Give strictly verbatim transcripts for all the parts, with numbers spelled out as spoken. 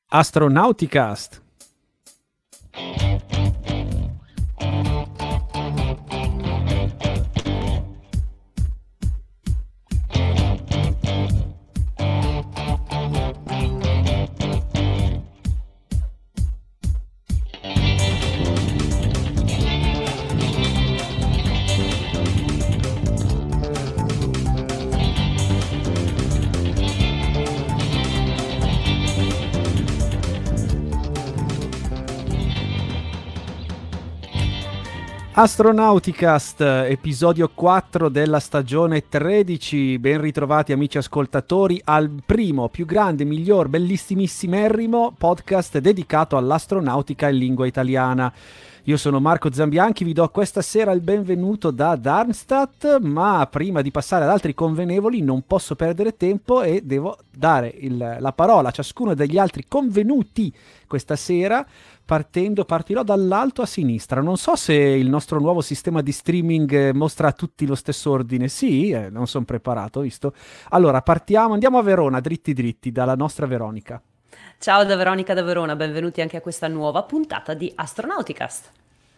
Astronauticast. Astronauticast, episodio quattro della stagione tredici. Ben ritrovati amici ascoltatori al primo, più grande, miglior, bellissimissimissimo podcast dedicato all'astronautica in lingua italiana. Io sono Marco Zambianchi, vi do questa sera il benvenuto da Darmstadt, ma prima di passare ad altri convenevoli non posso perdere tempo e devo dare il, la parola a ciascuno degli altri convenuti questa sera. Partendo, partirò dall'alto a sinistra. Non so se il nostro nuovo sistema di streaming mostra a tutti lo stesso ordine. Sì, eh, non sono preparato, visto. Allora, partiamo, andiamo a Verona, dritti dritti, dalla nostra Veronica. Ciao da Veronica da Verona, benvenuti anche a questa nuova puntata di Astronauticast.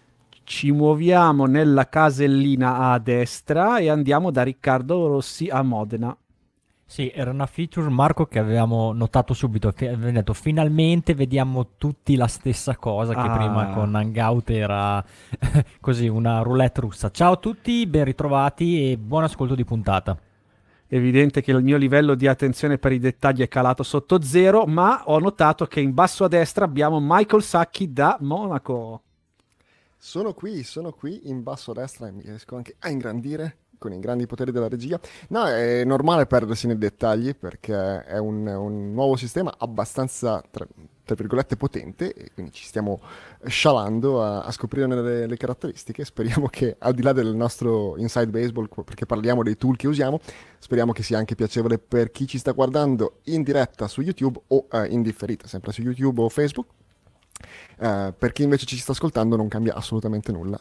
Ci muoviamo nella casellina a destra e andiamo da Riccardo Rossi a Modena. Sì, era una feature, Marco, che avevamo notato subito, avevamo detto finalmente vediamo tutti la stessa cosa, che Ah. prima con Hangout era così una roulette russa. Ciao a tutti, ben ritrovati e buon ascolto di puntata. Evidente che il mio livello di attenzione per i dettagli è calato sotto zero, ma ho notato che in basso a destra abbiamo Michael Sacchi da Monaco. Sono qui, sono qui in basso a destra e mi riesco anche a ingrandire con i grandi poteri della regia. No, è normale perdersi nei dettagli perché è un, un nuovo sistema abbastanza, tra, tra virgolette, potente e quindi ci stiamo scialando a, a scoprire le, le caratteristiche. Speriamo che, al di là del nostro Inside Baseball, perché parliamo dei tool che usiamo, speriamo che sia anche piacevole per chi ci sta guardando in diretta su YouTube o eh, in differita, sempre su YouTube o Facebook. Uh, per chi invece ci sta ascoltando non cambia assolutamente nulla.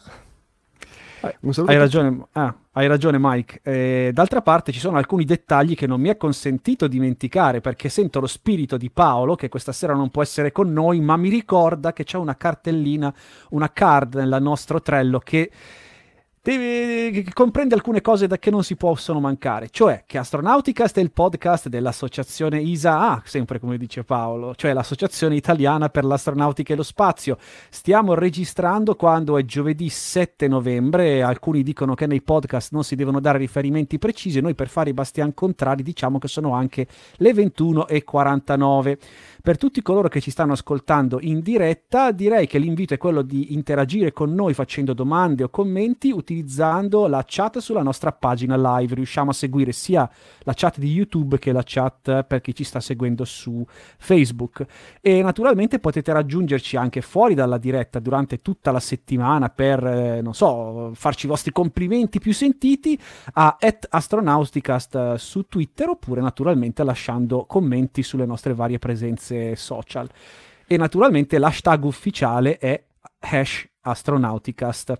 Un saluto. Hai ragione, ah, hai ragione Mike. Eh, d'altra parte ci sono alcuni dettagli che non mi è consentito dimenticare perché sento lo spirito di Paolo che questa sera non può essere con noi, ma mi ricorda che c'è una cartellina, una card nel nostro Trello che Deve, che comprende alcune cose da che non si possono mancare, cioè che Astronauticast è il podcast dell'associazione I S A A, sempre come dice Paolo, cioè l'associazione italiana per l'astronautica e lo spazio. Stiamo registrando quando è giovedì sette novembre, alcuni dicono che nei podcast non si devono dare riferimenti precisi, noi per fare i bastian contrari diciamo che sono anche le ventuno e quarantanove. Per tutti coloro che ci stanno ascoltando in diretta, direi che l'invito è quello di interagire con noi facendo domande o commenti utilizzando la chat sulla nostra pagina live. Riusciamo a seguire sia la chat di YouTube che la chat per chi ci sta seguendo su Facebook. E naturalmente potete raggiungerci anche fuori dalla diretta durante tutta la settimana per, eh, non so, farci i vostri complimenti più sentiti a at astronauticast su Twitter oppure naturalmente lasciando commenti sulle nostre varie presenze social. E naturalmente l'hashtag ufficiale è hash astronauticast.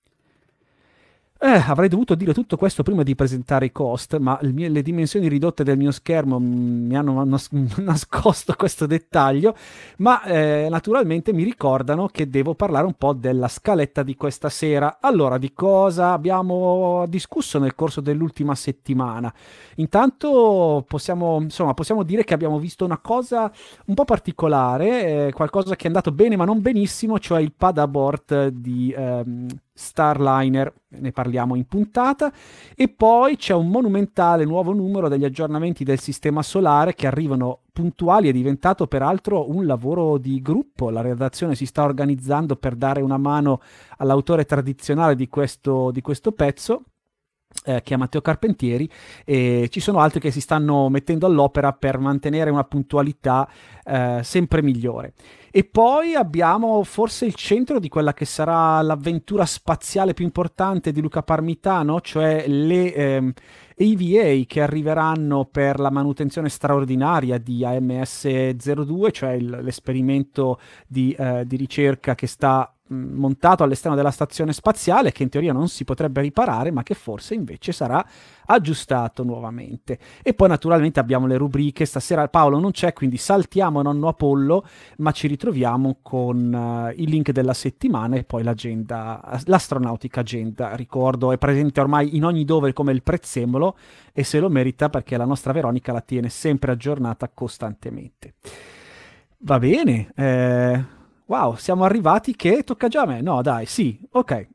Eh, avrei dovuto dire tutto questo prima di presentare i cost, ma il mio, le dimensioni ridotte del mio schermo mh, mi hanno nas- nascosto questo dettaglio, ma eh, naturalmente mi ricordano che devo parlare un po' della scaletta di questa sera. Allora, di cosa abbiamo discusso nel corso dell'ultima settimana? Intanto possiamo, insomma, possiamo dire che abbiamo visto una cosa un po' particolare, eh, qualcosa che è andato bene ma non benissimo, cioè il pad abort di ehm, Starliner, ne parliamo in puntata, e poi c'è un monumentale nuovo numero degli aggiornamenti del sistema solare che arrivano puntuali. È diventato peraltro un lavoro di gruppo, la redazione si sta organizzando per dare una mano all'autore tradizionale di questo, di questo pezzo, Eh, che è Matteo Carpentieri, e ci sono altri che si stanno mettendo all'opera per mantenere una puntualità eh, sempre migliore. E poi abbiamo forse il centro di quella che sarà l'avventura spaziale più importante di Luca Parmitano, cioè le ehm, A V A che arriveranno per la manutenzione straordinaria di A M S zero due, cioè il, l'esperimento di, eh, di ricerca che sta montato all'esterno della stazione spaziale, che in teoria non si potrebbe riparare, ma che forse invece sarà aggiustato nuovamente. E poi naturalmente abbiamo le rubriche. Stasera Paolo non c'è, quindi saltiamo Nonno Apollo, ma ci ritroviamo con uh, il link della settimana e poi l'agenda, l'astronautica agenda. Ricordo, è presente ormai in ogni dove come il prezzemolo, e se lo merita perché la nostra Veronica la tiene sempre aggiornata costantemente. Va bene, eh... wow, siamo arrivati che tocca già a me. No, dai, sì, ok.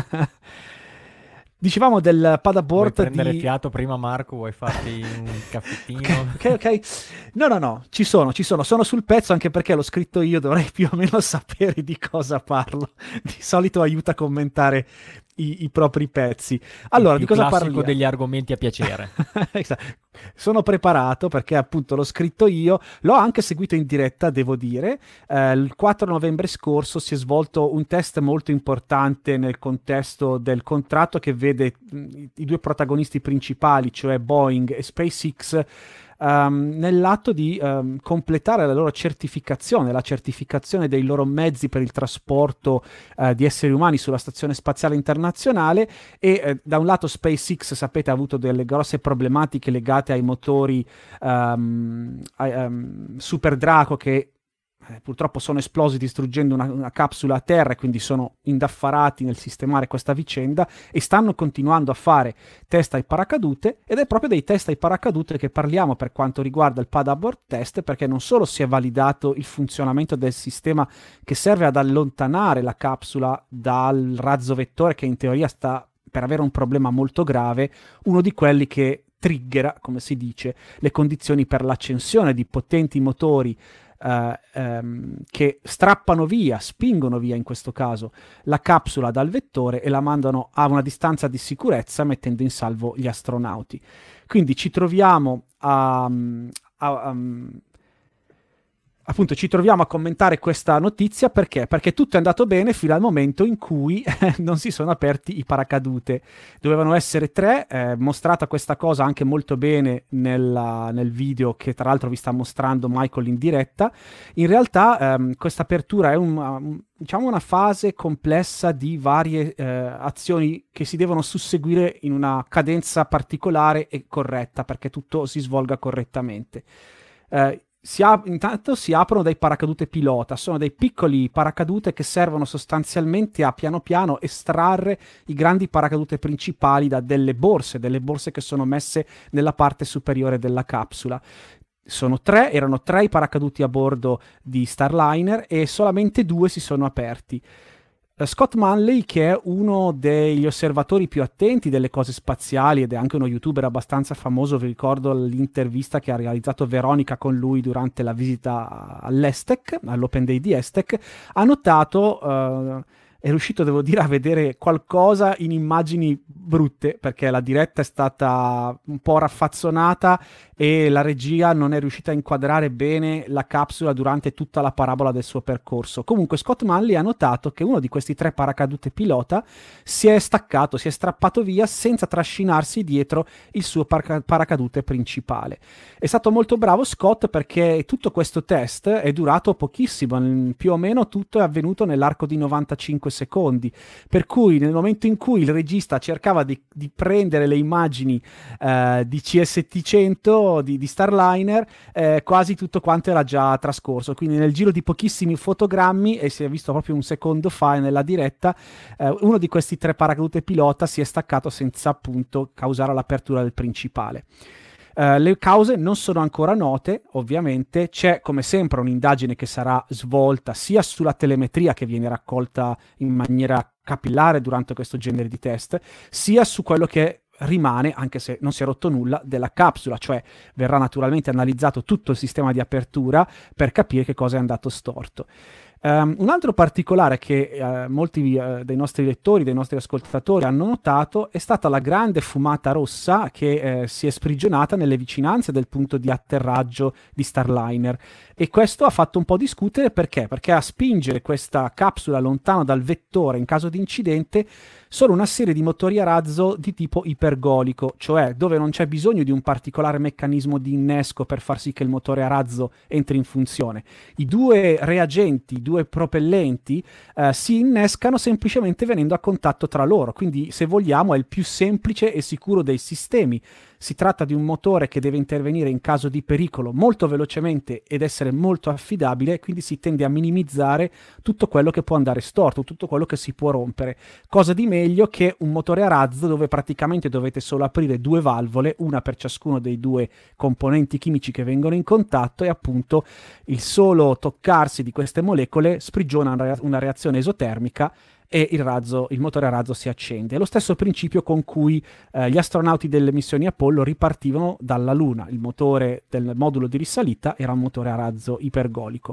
Dicevamo del Paddleboard. Vuoi prendere di... fiato prima, Marco? Vuoi farti un caffettino? Ok, ok, ok. No, no, no, ci sono, ci sono. Sono sul pezzo anche perché l'ho scritto io, dovrei più o meno sapere di cosa parlo. Di solito aiuta a commentare i, i propri pezzi. Allora, il di più cosa classico parliamo? degli argomenti a piacere. Esatto. Sono preparato perché appunto l'ho scritto io, l'ho anche seguito in diretta, devo dire. Eh, il quattro novembre scorso si è svolto un test molto importante nel contesto del contratto che vede mh, i due protagonisti principali, cioè Boeing e SpaceX, Um, nell'atto di um, completare la loro certificazione, la certificazione dei loro mezzi per il trasporto uh, di esseri umani sulla Stazione Spaziale Internazionale. E eh, da un lato SpaceX, sapete, ha avuto delle grosse problematiche legate ai motori um, ai, um, Super Draco che Eh, purtroppo sono esplosi distruggendo una, una capsula a terra, e quindi sono indaffarati nel sistemare questa vicenda, e stanno continuando a fare test ai paracadute, ed è proprio dei test ai paracadute che parliamo per quanto riguarda il Paddleboard test, perché non solo si è validato il funzionamento del sistema che serve ad allontanare la capsula dal razzo vettore, che in teoria sta per avere un problema molto grave, uno di quelli che triggera, come si dice, le condizioni per l'accensione di potenti motori Uh, um, che strappano via, spingono via in questo caso la capsula dal vettore e la mandano a una distanza di sicurezza, mettendo in salvo gli astronauti. Quindi ci troviamo a, a, um, appunto ci troviamo a commentare questa notizia perché? Perché tutto è andato bene fino al momento in cui non si sono aperti i paracadute. Dovevano essere tre, eh, mostrata questa cosa anche molto bene nella, nel video che tra l'altro vi sta mostrando Michael in diretta. In realtà ehm, questa apertura è un, um, diciamo una fase complessa di varie eh, azioni che si devono susseguire in una cadenza particolare e corretta perché tutto si svolga correttamente. Eh, Si ap- intanto si aprono dei paracadute pilota, sono dei piccoli paracadute che servono sostanzialmente a piano piano estrarre i grandi paracadute principali da delle borse, delle borse che sono messe nella parte superiore della capsula. Sono tre, erano tre i paracaduti a bordo di Starliner e solamente due si sono aperti. Scott Manley, che è uno degli osservatori più attenti delle cose spaziali ed è anche uno youtuber abbastanza famoso, vi ricordo l'intervista che ha realizzato Veronica con lui durante la visita all'Estec, all'Open Day di Estec, ha notato, uh, è riuscito, devo dire, a vedere qualcosa in immagini brutte, perché la diretta è stata un po' raffazzonata e la regia non è riuscita a inquadrare bene la capsula durante tutta la parabola del suo percorso. Comunque Scott Manley ha notato che uno di questi tre paracadute pilota si è staccato, si è strappato via senza trascinarsi dietro il suo parac- paracadute principale. È stato molto bravo Scott perché tutto questo test è durato pochissimo, più o meno tutto è avvenuto nell'arco di novantacinque secondi, per cui nel momento in cui il regista cercava di, di prendere le immagini eh, di C S T cento Di, di Starliner, eh, quasi tutto quanto era già trascorso, quindi nel giro di pochissimi fotogrammi, e si è visto proprio un secondo fa nella diretta, eh, uno di questi tre paracadute pilota si è staccato senza appunto causare l'apertura del principale. Uh, le cause non sono ancora note, ovviamente. C'è come sempre un'indagine che sarà svolta sia sulla telemetria che viene raccolta in maniera capillare durante questo genere di test, sia su quello che rimane, anche se non si è rotto nulla, della capsula, cioè verrà naturalmente analizzato tutto il sistema di apertura per capire che cosa è andato storto. Um, un altro particolare che uh, molti uh, dei nostri lettori, dei nostri ascoltatori hanno notato è stata la grande fumata rossa che eh, si è sprigionata nelle vicinanze del punto di atterraggio di Starliner, e questo ha fatto un po' discutere perché? Perché a spingere questa capsula lontano dal vettore in caso di incidente sono una serie di motori a razzo di tipo ipergolico, cioè dove non c'è bisogno di un particolare meccanismo di innesco per far sì che il motore a razzo entri in funzione. I due reagenti, due propellenti eh, si innescano semplicemente venendo a contatto tra loro, quindi se vogliamo è il più semplice e sicuro dei sistemi. Si tratta di un motore che deve intervenire in caso di pericolo molto velocemente ed essere molto affidabile, quindi si tende a minimizzare tutto quello che può andare storto, tutto quello che si può rompere. Cosa di meglio che un motore a razzo dove praticamente dovete solo aprire due valvole, una per ciascuno dei due componenti chimici che vengono in contatto, e appunto il solo toccarsi di queste molecole sprigiona una reazione esotermica e il razzo, il motore a razzo si accende. È lo stesso principio con cui eh, gli astronauti delle missioni Apollo ripartivano dalla Luna. Il motore del modulo di risalita era un motore a razzo ipergolico.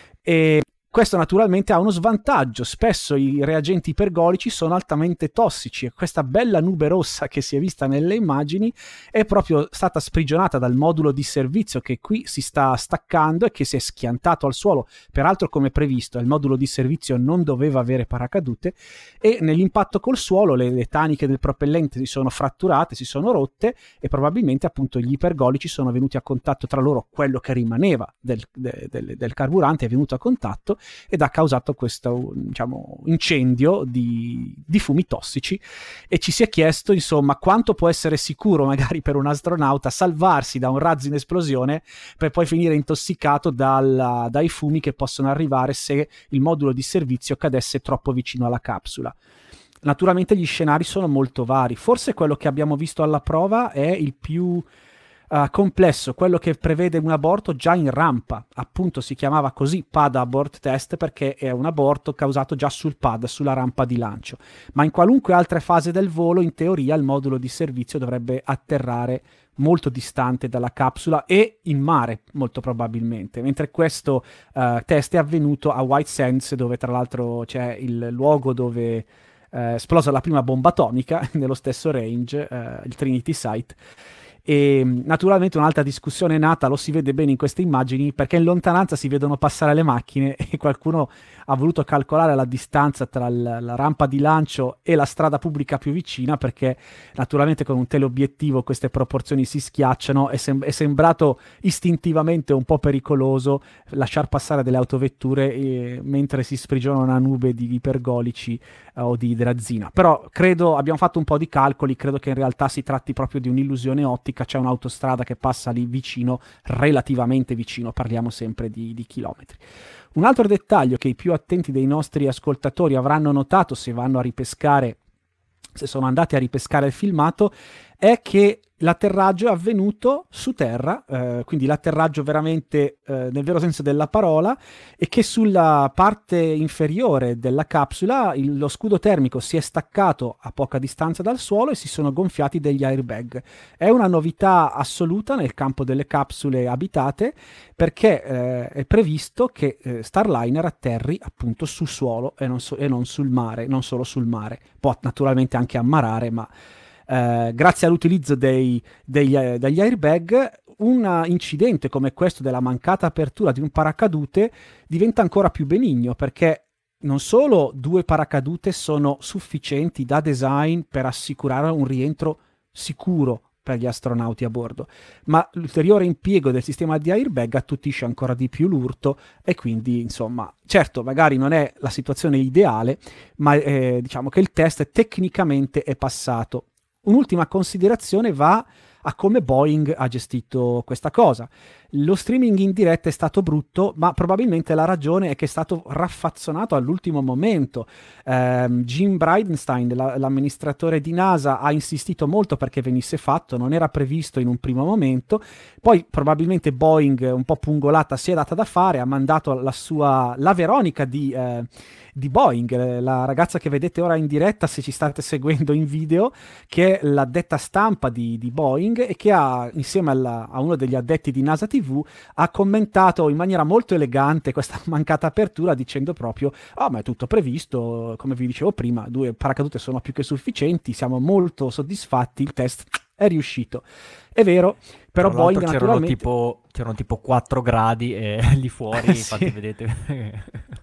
E questo naturalmente ha uno svantaggio: spesso i reagenti ipergolici sono altamente tossici e questa bella nube rossa che si è vista nelle immagini è proprio stata sprigionata dal modulo di servizio, che qui si sta staccando e che si è schiantato al suolo, peraltro come previsto. Il modulo di servizio non doveva avere paracadute e nell'impatto col suolo le, le taniche del propellente si sono fratturate, si sono rotte e probabilmente appunto gli ipergolici sono venuti a contatto tra loro, quello che rimaneva del, de, del, del carburante è venuto a contatto ed ha causato questo, diciamo, incendio di, di fumi tossici. E ci si è chiesto, insomma, quanto può essere sicuro magari per un astronauta salvarsi da un razzo in esplosione per poi finire intossicato dal, dai fumi che possono arrivare se il modulo di servizio cadesse troppo vicino alla capsula. Naturalmente gli scenari sono molto vari. Forse quello che abbiamo visto alla prova è il più Uh, complesso, quello che prevede un aborto già in rampa. Appunto si chiamava così pad abort test perché è un aborto causato già sul pad, sulla rampa di lancio, ma in qualunque altra fase del volo in teoria il modulo di servizio dovrebbe atterrare molto distante dalla capsula e in mare molto probabilmente, mentre questo uh, test è avvenuto a White Sands, dove tra l'altro c'è il luogo dove uh, esplosa la prima bomba atomica nello stesso range, uh, il Trinity Site. E naturalmente un'altra discussione è nata, lo si vede bene in queste immagini, perché in lontananza si vedono passare le macchine e qualcuno ha voluto calcolare la distanza tra l- la rampa di lancio e la strada pubblica più vicina, perché naturalmente con un teleobiettivo queste proporzioni si schiacciano. È, sem- è sembrato istintivamente un po' pericoloso lasciar passare delle autovetture eh, mentre si sprigiona una nube di ipergolici eh, o di idrazina. Però credo, abbiamo fatto un po' di calcoli, credo che in realtà si tratti proprio di un'illusione ottica. C'è un'autostrada che passa lì vicino, relativamente vicino, parliamo sempre di, di chilometri. Un altro dettaglio che i più attenti dei nostri ascoltatori avranno notato se vanno a ripescare, se sono andati a ripescare il filmato, è che l'atterraggio è avvenuto su terra, eh, quindi l'atterraggio veramente eh, nel vero senso della parola, e che sulla parte inferiore della capsula il, lo scudo termico si è staccato a poca distanza dal suolo e si sono gonfiati degli airbag. È una novità assoluta nel campo delle capsule abitate, perché eh, è previsto che eh, Starliner atterri appunto su suolo e non, so- e non sul mare, non solo sul mare. Può naturalmente anche ammarare, ma Uh, grazie all'utilizzo dei, degli, uh, degli airbag, un incidente come questo della mancata apertura di un paracadute diventa ancora più benigno, perché non solo due paracadute sono sufficienti da design per assicurare un rientro sicuro per gli astronauti a bordo, ma l'ulteriore impiego del sistema di airbag attutisce ancora di più l'urto. E quindi, insomma, certo, magari non è la situazione ideale, ma eh, diciamo che il test tecnicamente è passato. Un'ultima considerazione va a come Boeing ha gestito questa cosa. Lo streaming in diretta è stato brutto, ma probabilmente la ragione è che è stato raffazzonato all'ultimo momento. Um, Jim Bridenstine, la, l'amministratore di NASA, ha insistito molto perché venisse fatto, non era previsto in un primo momento. Poi probabilmente Boeing, un po' pungolata, si è data da fare, ha mandato la sua, la Veronica di... Eh, di Boeing, la ragazza che vedete ora in diretta se ci state seguendo in video, che è l'addetta stampa di, di Boeing e che ha, insieme alla, a uno degli addetti di NASA tivù, ha commentato in maniera molto elegante questa mancata apertura, dicendo proprio: oh, ma è tutto previsto, come vi dicevo prima, due paracadute sono più che sufficienti, siamo molto soddisfatti, il test è riuscito. È vero, però Tra Boeing c'erano naturalmente... tipo, c'erano tipo quattro gradi e lì fuori, sì. infatti vedete...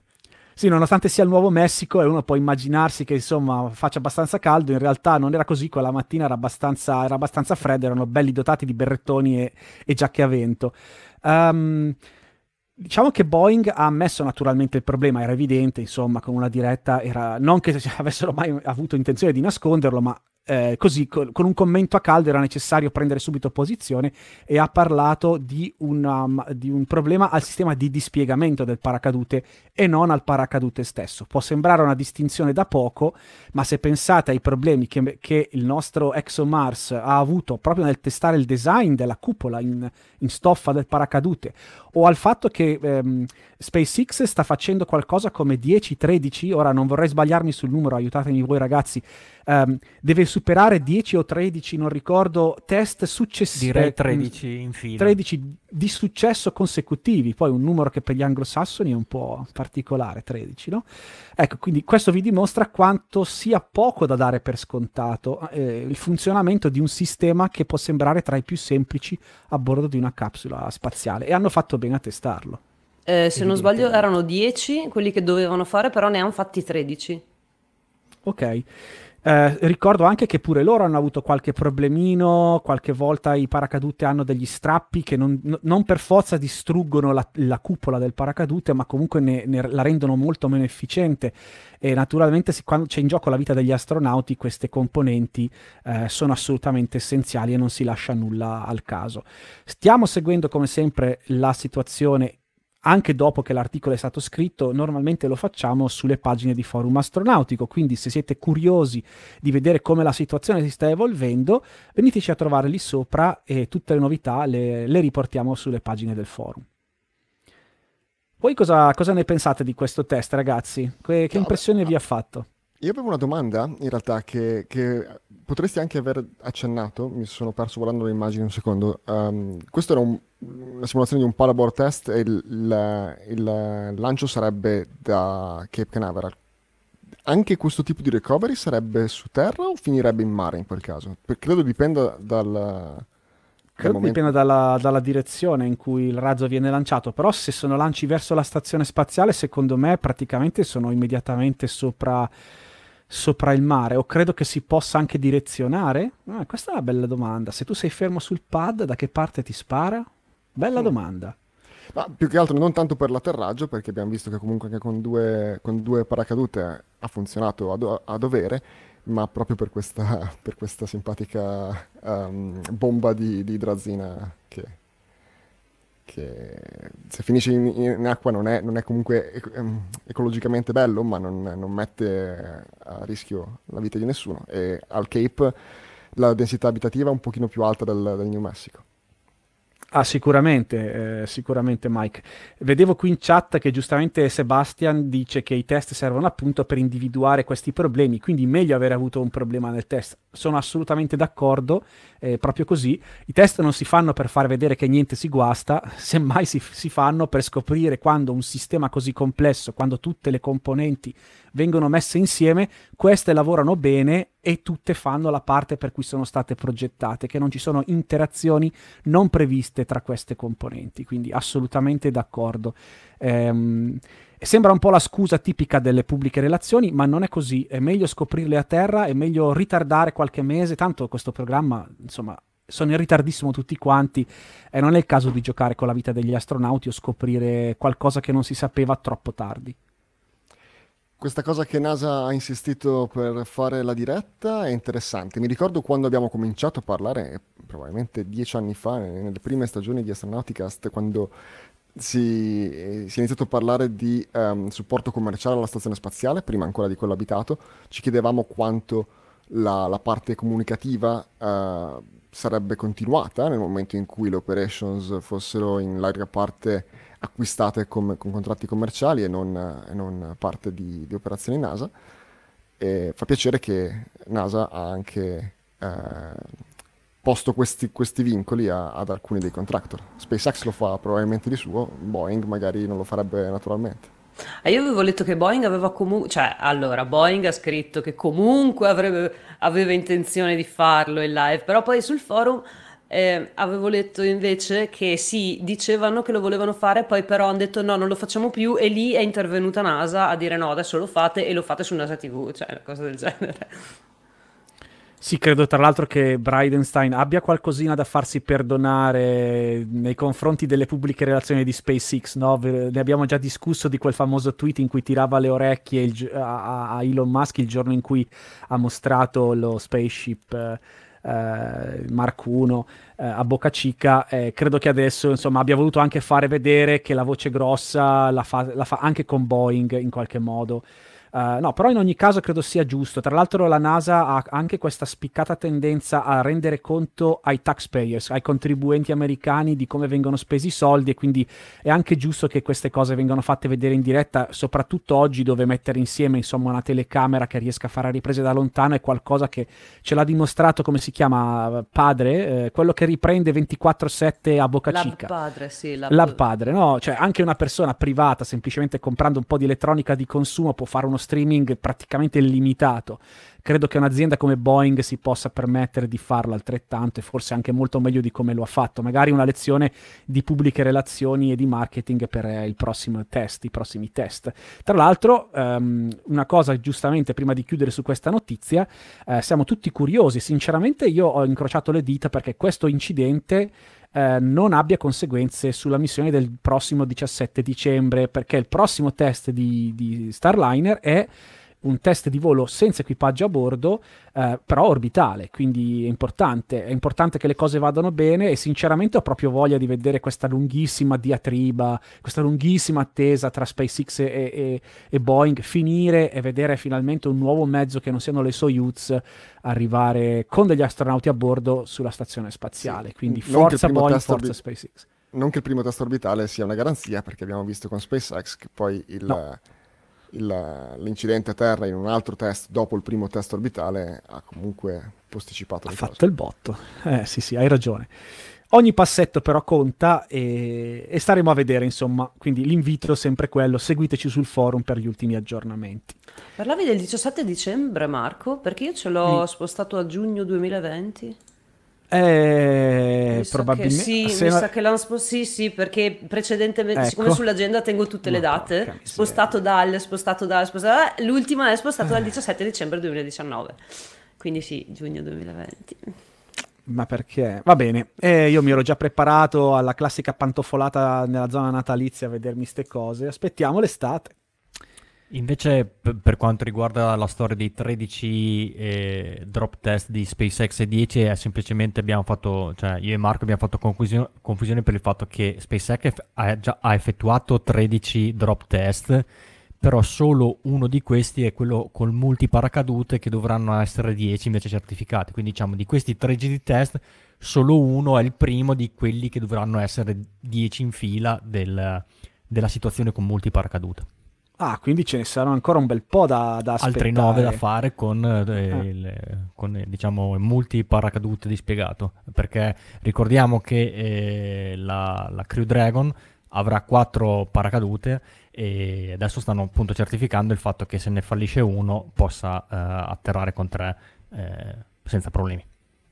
Sì, nonostante sia il Nuovo Messico e uno può immaginarsi che insomma faccia abbastanza caldo, in realtà non era così. Quella mattina era abbastanza, era abbastanza freddo, erano belli dotati di berrettoni e, e giacche a vento. Um, Diciamo che Boeing ha ammesso naturalmente il problema, era evidente, insomma, con una diretta, era, non che avessero mai avuto intenzione di nasconderlo, ma eh, così con, con un commento a caldo era necessario prendere subito posizione, e ha parlato di, una, di un problema al sistema di dispiegamento del paracadute e non al paracadute stesso. Può sembrare una distinzione da poco, ma se pensate ai problemi che, che il nostro ExoMars ha avuto proprio nel testare il design della cupola in, in stoffa del paracadute, o al fatto che ehm, SpaceX sta facendo qualcosa come dieci tredici, ora non vorrei sbagliarmi sul numero, aiutatemi voi ragazzi, ehm, deve superare dieci o tredici, non ricordo, test successivi. Direi tredici in fila. tredici di successo consecutivi, poi un numero che per gli anglosassoni è un po' particolare, tredici, no? Ecco, quindi questo vi dimostra quanto sia poco da dare per scontato eh, il funzionamento di un sistema che può sembrare tra i più semplici a bordo di una capsula spaziale, e hanno fatto bene a testarlo. Eh, se non sbaglio erano dieci quelli che dovevano fare, però ne hanno fatti tredici. Ok. Eh, ricordo anche che pure loro hanno avuto qualche problemino, qualche volta i paracadute hanno degli strappi che non, n- non per forza distruggono la, la cupola del paracadute, ma comunque ne, ne, la rendono molto meno efficiente, e naturalmente se, quando c'è in gioco la vita degli astronauti, queste componenti eh, sono assolutamente essenziali e non si lascia nulla al caso. Stiamo seguendo come sempre la situazione anche dopo che l'articolo è stato scritto. Normalmente lo facciamo sulle pagine di Forum Astronautico, quindi se siete curiosi di vedere come la situazione si sta evolvendo, veniteci a trovare lì sopra, e tutte le novità le, le riportiamo sulle pagine del forum. Voi cosa, cosa ne pensate di questo test, ragazzi? Que, che No, impressione beh, vi ha fatto? Io avevo una domanda, in realtà, che, che potresti anche aver accennato, mi sono perso guardando le immagini un secondo. Um, questo era un, una simulazione di un Palabor test, e il, il, il lancio sarebbe da Cape Canaveral. Anche questo tipo di recovery sarebbe su terra o finirebbe in mare in quel caso? Perché credo dipenda dal... dal Credo momento. dipenda dalla, dalla direzione in cui il razzo viene lanciato, però se sono lanci verso la stazione spaziale, secondo me praticamente sono immediatamente sopra, sopra il mare, o credo che si possa anche direzionare. Ah, questa è una bella domanda. Se tu sei fermo sul pad, da che parte ti spara? Bella Mm. domanda. Ma più che altro non tanto per l'atterraggio, perché abbiamo visto che comunque anche con due, con due paracadute ha funzionato a, do- a dovere, ma proprio per questa, per questa simpatica um, bomba di, di idrazina che, che se finisce in, in acqua non è, non è comunque ec- um, ecologicamente bello, ma non, non mette a rischio la vita di nessuno. E al Cape la densità abitativa è un pochino più alta del, del New Mexico. Ah, sicuramente, eh, sicuramente Mike. Vedevo qui in chat che giustamente Sebastian dice che i test servono appunto per individuare questi problemi, quindi meglio avere avuto un problema nel test. Sono assolutamente d'accordo, eh, proprio così. I test non si fanno per far vedere che niente si guasta, semmai si, si fanno per scoprire quando un sistema così complesso, quando tutte le componenti vengono messe insieme, queste lavorano bene e tutte fanno la parte per cui sono state progettate, che non ci sono interazioni non previste tra queste componenti, quindi assolutamente d'accordo. Ehm, sembra un po' la scusa tipica delle pubbliche relazioni, ma non è così, è meglio scoprirle a terra, è meglio ritardare qualche mese, tanto questo programma, insomma, sono in ritardissimo tutti quanti, e non è il caso di giocare con la vita degli astronauti o scoprire qualcosa che non si sapeva troppo tardi. Questa cosa che NASA ha insistito per fare la diretta è interessante. Mi ricordo quando abbiamo cominciato a parlare, probabilmente dieci anni fa, nelle prime stagioni di Astronauticast, quando si, eh, si è iniziato a parlare di ehm, supporto commerciale alla stazione spaziale, prima ancora di quello abitato. Ci chiedevamo quanto la, la parte comunicativa eh, sarebbe continuata nel momento in cui le operations fossero in larga parte acquistate com- con contratti commerciali e non, e non parte di, di operazioni NASA. E fa piacere che NASA ha anche eh, posto questi, questi vincoli a- ad alcuni dei contractor. SpaceX lo fa probabilmente di suo, Boeing magari non lo farebbe naturalmente. E io avevo letto che Boeing aveva comunque, cioè, allora, Boeing ha scritto che comunque avrebbe, aveva intenzione di farlo in live, però poi sul forum eh, avevo letto invece che sì, dicevano che lo volevano fare, poi però hanno detto no, non lo facciamo più, e lì è intervenuta NASA a dire no, adesso lo fate, e lo fate su NASA T V, cioè una cosa del genere. Sì, credo tra l'altro che Bridenstine abbia qualcosina da farsi perdonare nei confronti delle pubbliche relazioni di SpaceX, no? Ve- Ne abbiamo già discusso di quel famoso tweet in cui tirava le orecchie il gi- a, a Elon Musk il giorno in cui ha mostrato lo spaceship eh, eh, Mark uno eh, a Boca Chica. Eh, credo che adesso, insomma, abbia voluto anche fare vedere che la voce grossa la fa, la fa anche con Boeing in qualche modo. Uh, no, però in ogni caso credo sia giusto. Tra l'altro la NASA ha anche questa spiccata tendenza a rendere conto ai taxpayers, ai contribuenti americani di come vengono spesi i soldi, e quindi è anche giusto che queste cose vengano fatte vedere in diretta, soprattutto oggi dove mettere insieme, insomma, una telecamera che riesca a fare riprese da lontano è qualcosa che ce l'ha dimostrato, come si chiama, Padre, eh, quello che riprende ventiquattro sette a Boca Lab Chica. Padre, sì, Lab... Lab Padre, no? Cioè anche una persona privata, semplicemente comprando un po' di elettronica di consumo, può fare uno streaming praticamente illimitato. Credo che un'azienda come Boeing si possa permettere di farlo altrettanto, e forse anche molto meglio di come lo ha fatto. Magari una lezione di pubbliche relazioni e di marketing per eh, il prossimo test, i prossimi test. Tra l'altro, um, una cosa giustamente prima di chiudere su questa notizia, eh, siamo tutti curiosi. Sinceramente io ho incrociato le dita perché questo incidente Eh, non abbia conseguenze sulla missione del prossimo diciassette dicembre, perché il prossimo test di, di Starliner è un test di volo senza equipaggio a bordo, eh, però orbitale, quindi è importante, è importante che le cose vadano bene, e sinceramente ho proprio voglia di vedere questa lunghissima diatriba, questa lunghissima attesa tra SpaceX e, e, e Boeing finire, e vedere finalmente un nuovo mezzo che non siano le Soyuz arrivare con degli astronauti a bordo sulla stazione spaziale. Sì, quindi forza Boeing, forza orbi- SpaceX. Non che il primo test orbitale sia una garanzia, perché abbiamo visto con SpaceX che poi il... No. Il, l'incidente a terra in un altro test dopo il primo test orbitale ha comunque posticipato ha le fatto cose. Il botto. Eh sì sì, hai ragione. Ogni passetto però conta, e, e staremo a vedere, insomma. Quindi l'invito è sempre quello: seguiteci sul forum per gli ultimi aggiornamenti. Parlavi del diciassette dicembre, Marco? Perché io ce l'ho mm. spostato a giugno duemilaventi. Eh, mi probabilmente sa che sì, se mi no... sa che l'hanno spostato, sì sì, perché precedentemente, ecco. siccome sull'agenda tengo tutte Ma le date, spostato dal, spostato dal, spostato dal, l'ultima è spostata dal diciassette dicembre duemiladiciannove, quindi sì, giugno duemilaventi. Ma perché? Va bene, eh, io mi ero già preparato alla classica pantofolata nella zona natalizia a vedermi ste cose, aspettiamo l'estate. Invece p- per quanto riguarda la storia dei tredici eh, drop test di SpaceX e dieci, è semplicemente abbiamo fatto, cioè io e Marco abbiamo fatto confusione, confusione per il fatto che SpaceX ha già ha effettuato tredici drop test, però solo uno di questi è quello col multiparacadute, che dovranno essere dieci invece certificati. Quindi diciamo di questi tredici test solo uno è il primo di quelli che dovranno essere dieci in fila del, della situazione con multiparacadute. Ah, quindi ce ne saranno ancora un bel po' da, da aspettare. Altri nove da fare con, eh, ah. il, con eh, diciamo, il multiparacadute dispiegato, perché ricordiamo che eh, la, la Crew Dragon avrà quattro paracadute, e adesso stanno appunto certificando il fatto che se ne fallisce uno possa eh, atterrare con tre eh, senza problemi.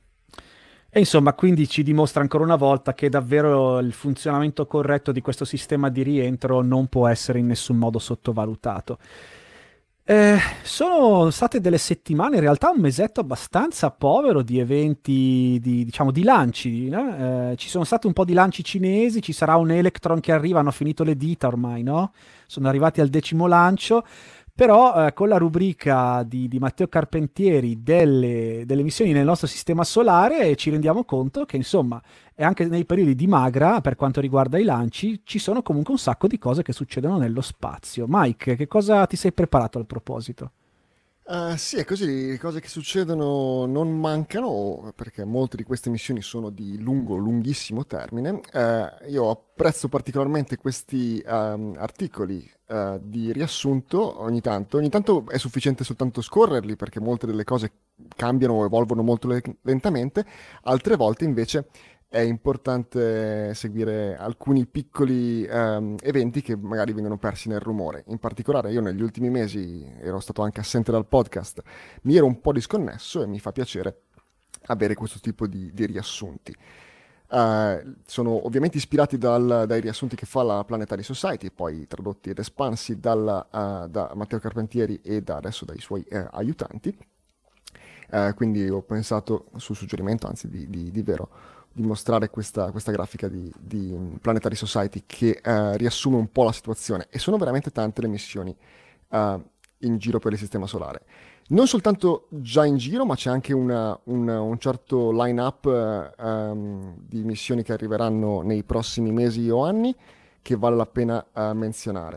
E insomma, quindi ci dimostra ancora una volta che davvero il funzionamento corretto di questo sistema di rientro non può essere in nessun modo sottovalutato. Eh, sono state delle settimane, in realtà un mesetto abbastanza povero di eventi, di, diciamo di lanci, no? Eh, ci sono stati un po' di lanci cinesi, ci sarà un Electron che arriva, hanno finito le dita ormai, no? Sono arrivati al decimo lancio. Però eh, con la rubrica di, di Matteo Carpentieri delle, delle missioni nel nostro sistema solare ci rendiamo conto che insomma, e anche nei periodi di magra per quanto riguarda i lanci, ci sono comunque un sacco di cose che succedono nello spazio. Mike, che cosa ti sei preparato al proposito? Uh, sì, è così, le cose che succedono non mancano, perché molte di queste missioni sono di lungo, lunghissimo termine. Uh, io apprezzo particolarmente questi um, articoli uh, di riassunto ogni tanto. Ogni tanto è sufficiente soltanto scorrerli, perché molte delle cose cambiano o evolvono molto le- lentamente, altre volte invece è importante seguire alcuni piccoli um, eventi che magari vengono persi nel rumore. In particolare io negli ultimi mesi ero stato anche assente dal podcast, mi ero un po' disconnesso e mi fa piacere avere questo tipo di, di riassunti. Uh, sono ovviamente ispirati dal, dai riassunti che fa la Planetary Society, poi tradotti ed espansi dalla, uh, da Matteo Carpentieri e da adesso dai suoi uh, aiutanti. Eh, quindi ho pensato, sul suggerimento anzi di, di, di Vero, di mostrare questa, questa grafica di, di Planetary Society che eh, riassume un po' la situazione, e sono veramente tante le missioni eh, in giro per il sistema solare. Non soltanto già in giro, ma c'è anche una- una- un certo line-up eh, ehm, di missioni che arriveranno nei prossimi mesi o anni che vale la pena eh, menzionare.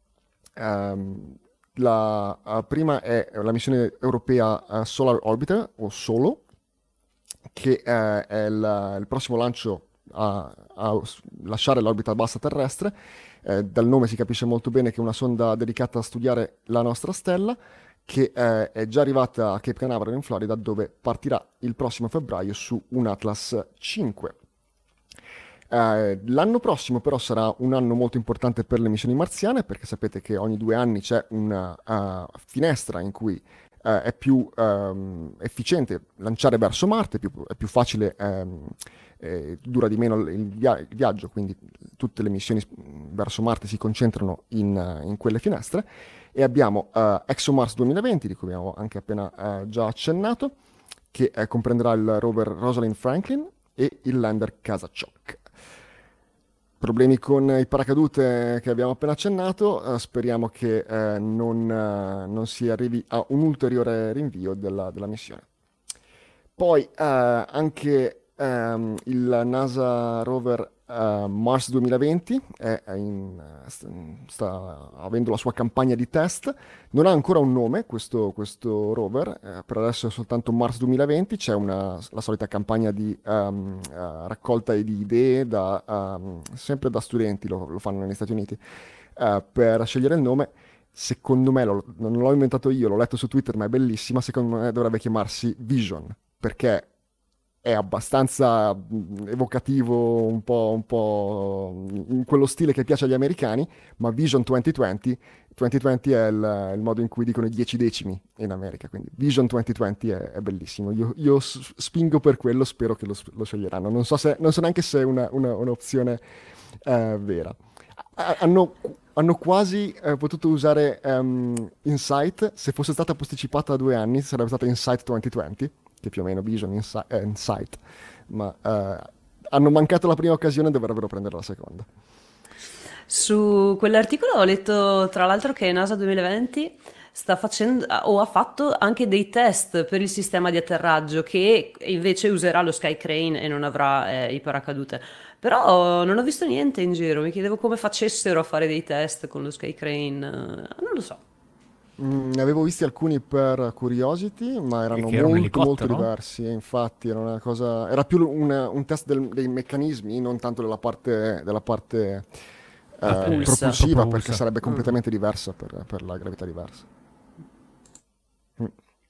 Ehm, la eh, prima è la missione europea eh, Solar Orbiter, o SOLO, che eh, è il, il prossimo lancio a, a s- lasciare l'orbita bassa terrestre. Eh, dal nome si capisce molto bene che è una sonda dedicata a studiare la nostra stella, che eh, è già arrivata a Cape Canaveral in Florida, dove partirà il prossimo febbraio su un Atlas cinque. Eh, l'anno prossimo però sarà un anno molto importante per le missioni marziane, perché sapete che ogni due anni c'è una eh, finestra in cui eh, è più ehm, efficiente lanciare verso Marte, più- è più facile, ehm, eh, dura di meno il, via- il viaggio, quindi tutte le missioni mm, verso Marte si concentrano in, eh, in quelle finestre. E abbiamo eh, ExoMars duemilaventi, di cui abbiamo anche appena eh, già accennato, che eh, comprenderà il rover Rosalind Franklin e il lander Kazachok. Problemi con i paracadute che abbiamo appena accennato, eh, speriamo che eh, non, eh, non si arrivi a un ulteriore rinvio della, della missione. Poi eh, anche ehm, il NASA rover eh, Mars duemilaventi è è in- sta, sta avendo la sua campagna di test. Non ha ancora un nome questo, questo rover, eh, per adesso è soltanto Mars duemilaventi. C'è una- la solita campagna di ehm, eh, raccolta di idee, da, ehm, sempre da studenti, lo, lo fanno negli Stati Uniti, eh, per scegliere il nome. Secondo me, lo- non l'ho inventato io, l'ho letto su Twitter, ma è bellissima. Secondo me dovrebbe chiamarsi Vision, perché è abbastanza mh, evocativo, un po', un po' in quello stile che piace agli americani, ma Vision duemilaventi, duemilaventi è il, il modo in cui dicono i dieci decimi in America, quindi Vision duemilaventi è, è bellissimo. Io, io s- spingo per quello, spero che lo, s- lo sceglieranno. Non so se, non so neanche se è una- una- un'opzione eh, vera. Ha- Hanno, hanno quasi eh, potuto usare ehm, Insight. Se fosse stata posticipata a due anni sarebbe stata Insight duemilaventi, che più o meno Vision Insi- è Insight, ma eh, hanno mancato la prima occasione, dovrebbero prendere la seconda. Su quell'articolo ho letto tra l'altro che NASA duemilaventi sta facendo o ha fatto anche dei test per il sistema di atterraggio, che invece userà lo Sky Crane e non avrà eh, i paracadute. Però non ho visto niente in giro, mi chiedevo come facessero a fare dei test con lo Sky Crane, eh, non lo so. Mm, ne avevo visti alcuni per Curiosity, ma Che, erano che era un molto molto elicottero? diversi. E infatti era una cosa, era più un, un test del- dei meccanismi, non tanto della parte, della parte eh, Propulsa. propulsiva, perché Propulsa. sarebbe Mm. completamente diversa per, per la gravità diversa. Mm.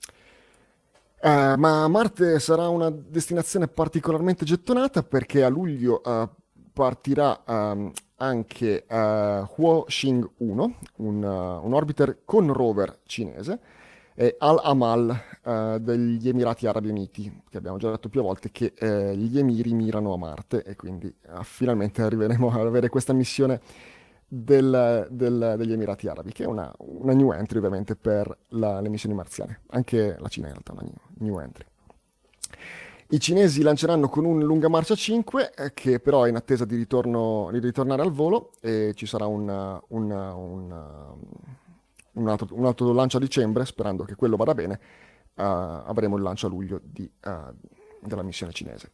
Eh, ma Marte sarà una destinazione particolarmente gettonata, perché a luglio eh, partirà ehm, anche eh, Huoxing uno, un, eh, un orbiter con rover cinese, e Al-Amal eh, degli Emirati Arabi Uniti, che abbiamo già detto più volte che eh, gli Emiri mirano a Marte, e quindi eh, finalmente arriveremo ad avere questa missione del- del- degli Emirati Arabi, che è una, una new entry ovviamente per la- le missioni marziane. Anche la Cina in realtà è una new, new entry. I cinesi lanceranno con un lunga marcia cinque, eh, che però è in attesa di, ritorno, di ritornare al volo, e ci sarà un, un, un, un altro, un altro lancio a dicembre, sperando che quello vada bene. Eh, avremo il lancio a luglio di, eh, della missione cinese.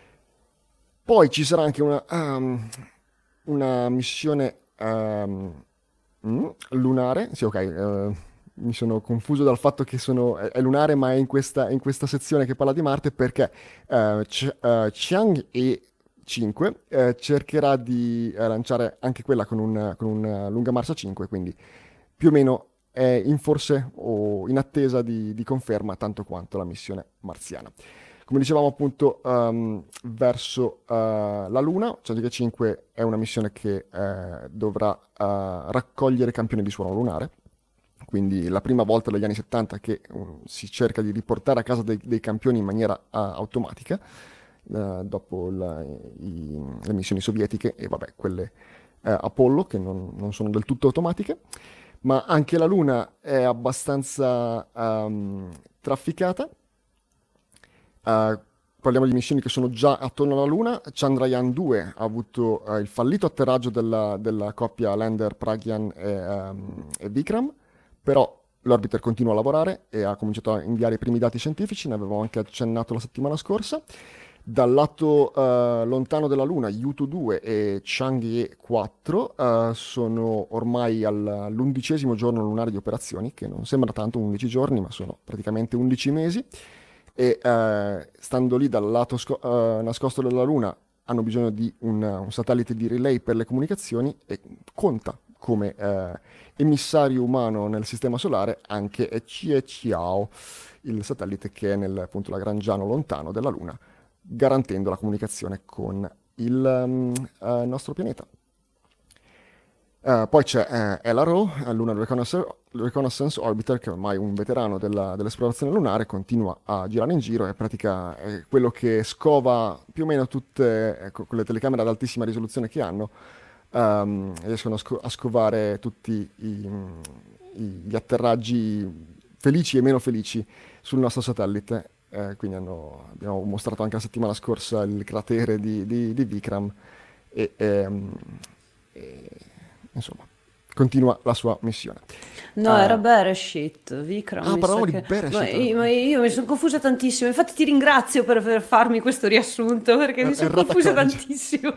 Poi ci sarà anche una, um, una missione um, mm, lunare. Sì, ok, eh, mi sono confuso dal fatto che sono, è, è lunare, ma è in questa, in questa sezione che parla di Marte, perché eh, Ch- eh, Chang'e cinque eh, cercherà di eh, lanciare anche quella con un, con una lunga marcia cinque, quindi più o meno è in forse o in attesa di, di conferma, tanto quanto la missione marziana. Come dicevamo appunto, ehm, verso eh, la Luna, Chandrayaan cinque è una missione che eh, dovrà eh, raccogliere campioni di suolo lunare, quindi la prima volta dagli anni settanta che um, si cerca di riportare a casa dei, dei campioni in maniera eh, automatica, eh, dopo la- i- le missioni sovietiche e vabbè, quelle eh, Apollo, che non, non sono del tutto automatiche. Ma anche la Luna è abbastanza ehm, trafficata, Uh, parliamo di missioni che sono già attorno alla Luna. Chandrayaan due ha avuto uh, il fallito atterraggio della, della coppia lander Pragyan e, um, e Vikram, però l'orbiter continua a lavorare e ha cominciato a inviare i primi dati scientifici, ne avevo anche accennato la settimana scorsa. Dal lato uh, lontano della Luna, Yutu due e Chang'e quattro uh, sono ormai al, all'undicesimo giorno lunare di operazioni, che non sembra tanto undici giorni, ma sono praticamente undici mesi. E uh, stando lì dal lato sco- uh, nascosto della Luna, hanno bisogno di un, un satellite di relay per le comunicazioni e conta come uh, emissario umano nel sistema solare anche Ecce-Chiao, il satellite che è nel appunto Lagrangiano lontano della Luna, garantendo la comunicazione con il um, uh, nostro pianeta. Uh, poi c'è uh, L R O, Lunar Reconnaissance, Reconnaissance Orbiter, che è ormai un veterano della, dell'esplorazione lunare, continua a girare in giro, è, pratica, è quello che scova più o meno tutte, ecco, con le telecamere ad altissima risoluzione che hanno, um, riescono a, sco- a scovare tutti i, i, gli atterraggi felici e meno felici sul nostro satellite. Eh, quindi hanno, abbiamo mostrato anche la settimana scorsa il cratere di, di, di Vikram e, ehm, e insomma continua la sua missione. No, uh, era Bereshit, Vikram. Ah, mi parlavamo sa di che... Bereshit. Ma io, ma io mi sono confusa tantissimo, infatti ti ringrazio per, per farmi questo riassunto, perché mi sono confusa tantissimo.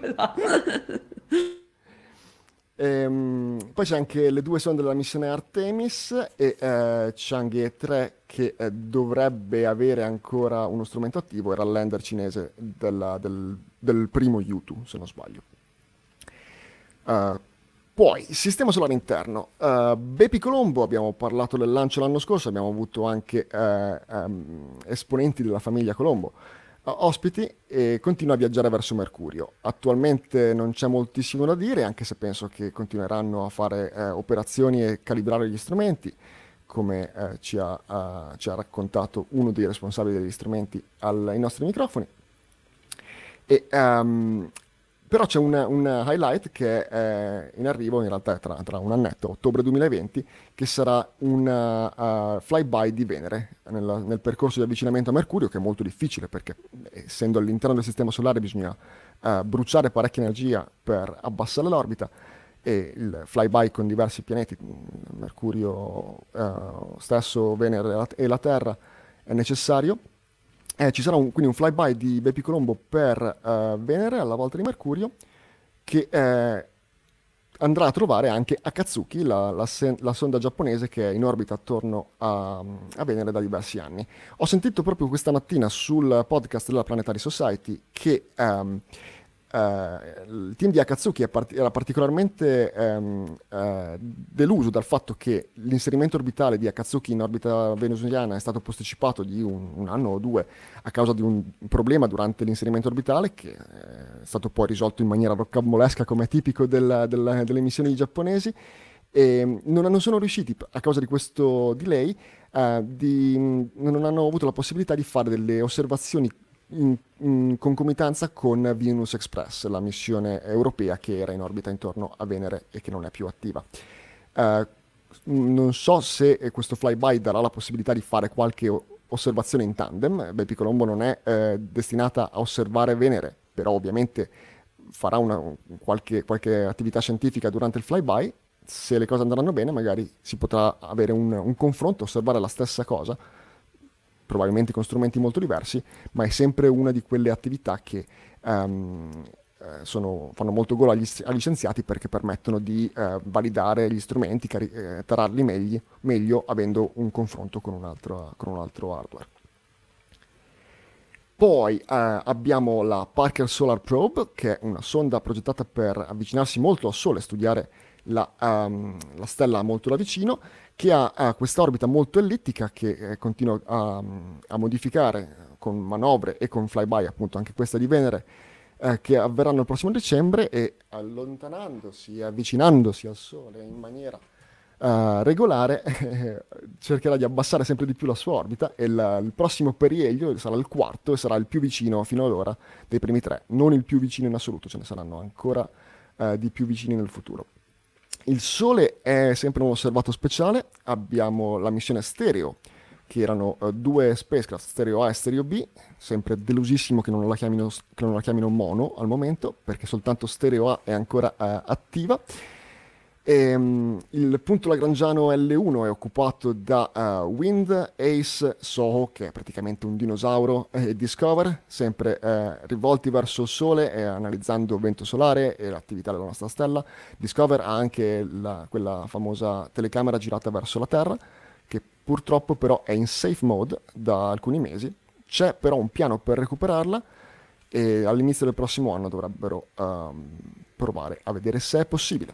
Ehm, poi c'è anche le due sonde della missione Artemis e eh, Chang'e tre che eh, dovrebbe avere ancora uno strumento attivo, era il lander cinese della, del, del primo Yutu, se non sbaglio. Uh, poi, sistema solare interno. Uh, Bepi Colombo, abbiamo parlato del lancio l'anno scorso, abbiamo avuto anche uh, um, esponenti della famiglia Colombo ospiti e continua a viaggiare verso Mercurio. Attualmente non c'è moltissimo da dire, anche se penso che continueranno a fare eh, operazioni e calibrare gli strumenti, come eh, ci, ha, uh, ci ha raccontato uno dei responsabili degli strumenti al, ai nostri microfoni. E, um, però c'è un, un highlight che è in arrivo, in realtà è tra, tra un annetto, ottobre duemilaventi, che sarà un uh, flyby di Venere nel, nel percorso di avvicinamento a Mercurio, che è molto difficile perché essendo all'interno del sistema solare bisogna uh, bruciare parecchia energia per abbassare l'orbita, e il flyby con diversi pianeti, Mercurio uh, stesso, Venere e la Terra, è necessario. Eh, ci sarà un, quindi un flyby di Bepi Colombo per uh, Venere alla volta di Mercurio, che eh, andrà a trovare anche Akatsuki, la, la, sen- la sonda giapponese che è in orbita attorno a, a Venere da diversi anni. Ho sentito proprio questa mattina sul podcast della Planetary Society che um, uh, il team di Akatsuki part- era particolarmente um, uh, deluso dal fatto che l'inserimento orbitale di Akatsuki in orbita venusiana è stato posticipato di un, un anno o due a causa di un problema durante l'inserimento orbitale che è stato poi risolto in maniera roccambolesca, come è tipico del, del, delle missioni giapponesi, e non, non sono riusciti, a causa di questo delay, uh, di, non hanno avuto la possibilità di fare delle osservazioni in, in concomitanza con Venus Express, la missione europea che era in orbita intorno a Venere e che non è più attiva. Uh, non so se questo flyby darà la possibilità di fare qualche osservazione in tandem. Bepi Colombo non è eh, destinata a osservare Venere, però ovviamente farà una, qualche, qualche attività scientifica durante il flyby. Se le cose andranno bene magari si potrà avere un, un confronto, osservare la stessa cosa, probabilmente con strumenti molto diversi, ma è sempre una di quelle attività che um, eh, sono, fanno molto gola agli, agli scienziati, perché permettono di eh, validare gli strumenti, cari- eh, tararli meglio, meglio avendo un confronto con un altro, con un altro hardware. Poi eh, abbiamo la Parker Solar Probe, che è una sonda progettata per avvicinarsi molto al Sole, studiare la, um, la stella molto da vicino, che ha, ha questa orbita molto ellittica che eh, continua a, a modificare con manovre e con flyby, appunto anche questa di Venere, eh, che avverranno il prossimo dicembre, e allontanandosi e avvicinandosi al Sole in maniera uh, regolare eh, cercherà di abbassare sempre di più la sua orbita, e il, il prossimo perielio sarà il quarto e sarà il più vicino fino ad ora dei primi tre, non il più vicino in assoluto, ce ne saranno ancora uh, di più vicini nel futuro. Il Sole è sempre un osservato speciale, abbiamo la missione Stereo, che erano uh, due spacecraft Stereo A e Stereo B, sempre delusissimo che non la chiamino, che non la chiamino mono al momento, perché soltanto Stereo A è ancora uh, attiva. E, um, il punto lagrangiano L uno è occupato da uh, Wind, Ace, Soho, che è praticamente un dinosauro, e Discover, sempre uh, rivolti verso il Sole e analizzando vento solare e l'attività della nostra stella. Discover ha anche la, quella famosa telecamera girata verso la Terra, che purtroppo però è in safe mode da alcuni mesi. C'è però un piano per recuperarla e all'inizio del prossimo anno dovrebbero um, provare a vedere se è possibile.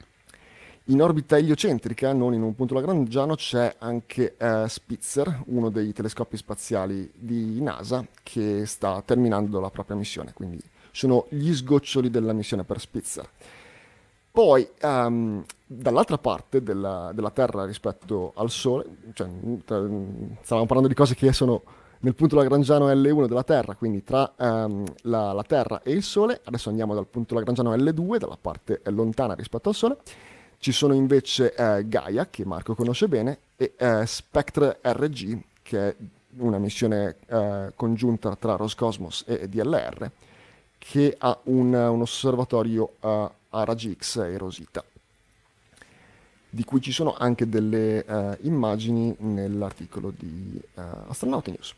In orbita eliocentrica, non in un punto lagrangiano, c'è anche uh, Spitzer, uno dei telescopi spaziali di NASA, che sta terminando la propria missione, quindi sono gli sgoccioli della missione per Spitzer. Poi, um, dall'altra parte della, della Terra rispetto al Sole, cioè, stavamo parlando di cose che sono nel punto lagrangiano L uno della Terra, quindi tra um, la, la Terra e il Sole. Adesso andiamo dal punto lagrangiano L due, dalla parte lontana rispetto al Sole. Ci sono invece eh, Gaia, che Marco conosce bene, e eh, Spectre R G, che è una missione eh, congiunta tra Roscosmos e D L R, che ha un, un osservatorio eh, a raggi X e Rosita, di cui ci sono anche delle eh, immagini nell'articolo di eh, Astronauti News.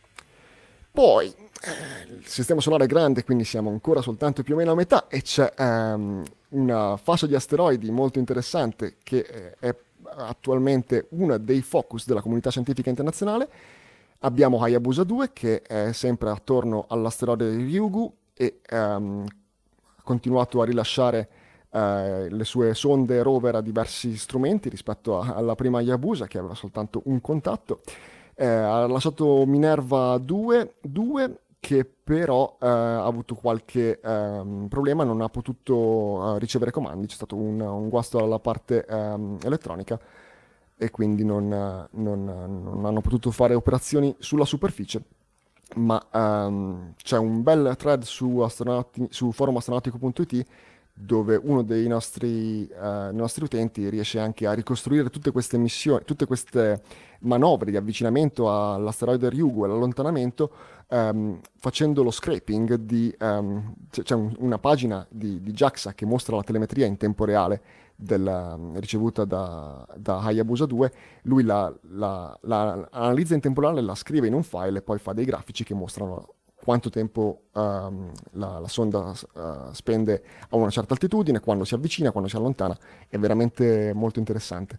Poi eh, il sistema solare è grande, quindi siamo ancora soltanto più o meno a metà, e c'è ehm, una fascia di asteroidi molto interessante che eh, è attualmente uno dei focus della comunità scientifica internazionale. Abbiamo Hayabusa due, che è sempre attorno all'asteroide di Ryugu e ehm, ha continuato a rilasciare eh, le sue sonde rover a diversi strumenti rispetto a, alla prima Hayabusa, che aveva soltanto un contatto. Eh, ha lasciato Minerva due, che però eh, ha avuto qualche eh, problema, non ha potuto eh, ricevere comandi, c'è stato un, un guasto alla parte eh, elettronica e quindi non, non, non hanno potuto fare operazioni sulla superficie. Ma ehm, c'è un bel thread su, astronauti, su forum astronautico punto it dove uno dei nostri, eh, nostri utenti riesce anche a ricostruire tutte queste missioni, tutte queste manovre di avvicinamento all'asteroide Ryugu e all'allontanamento, ehm, facendo lo scraping di... Ehm, c'è, c'è un, una pagina di, di JAXA che mostra la telemetria in tempo reale della, ricevuta da, da Hayabusa due. Lui la, la, la analizza in tempo reale, la scrive in un file e poi fa dei grafici che mostrano quanto tempo um, la, la sonda uh, spende a una certa altitudine, quando si avvicina, quando si allontana. È veramente molto interessante.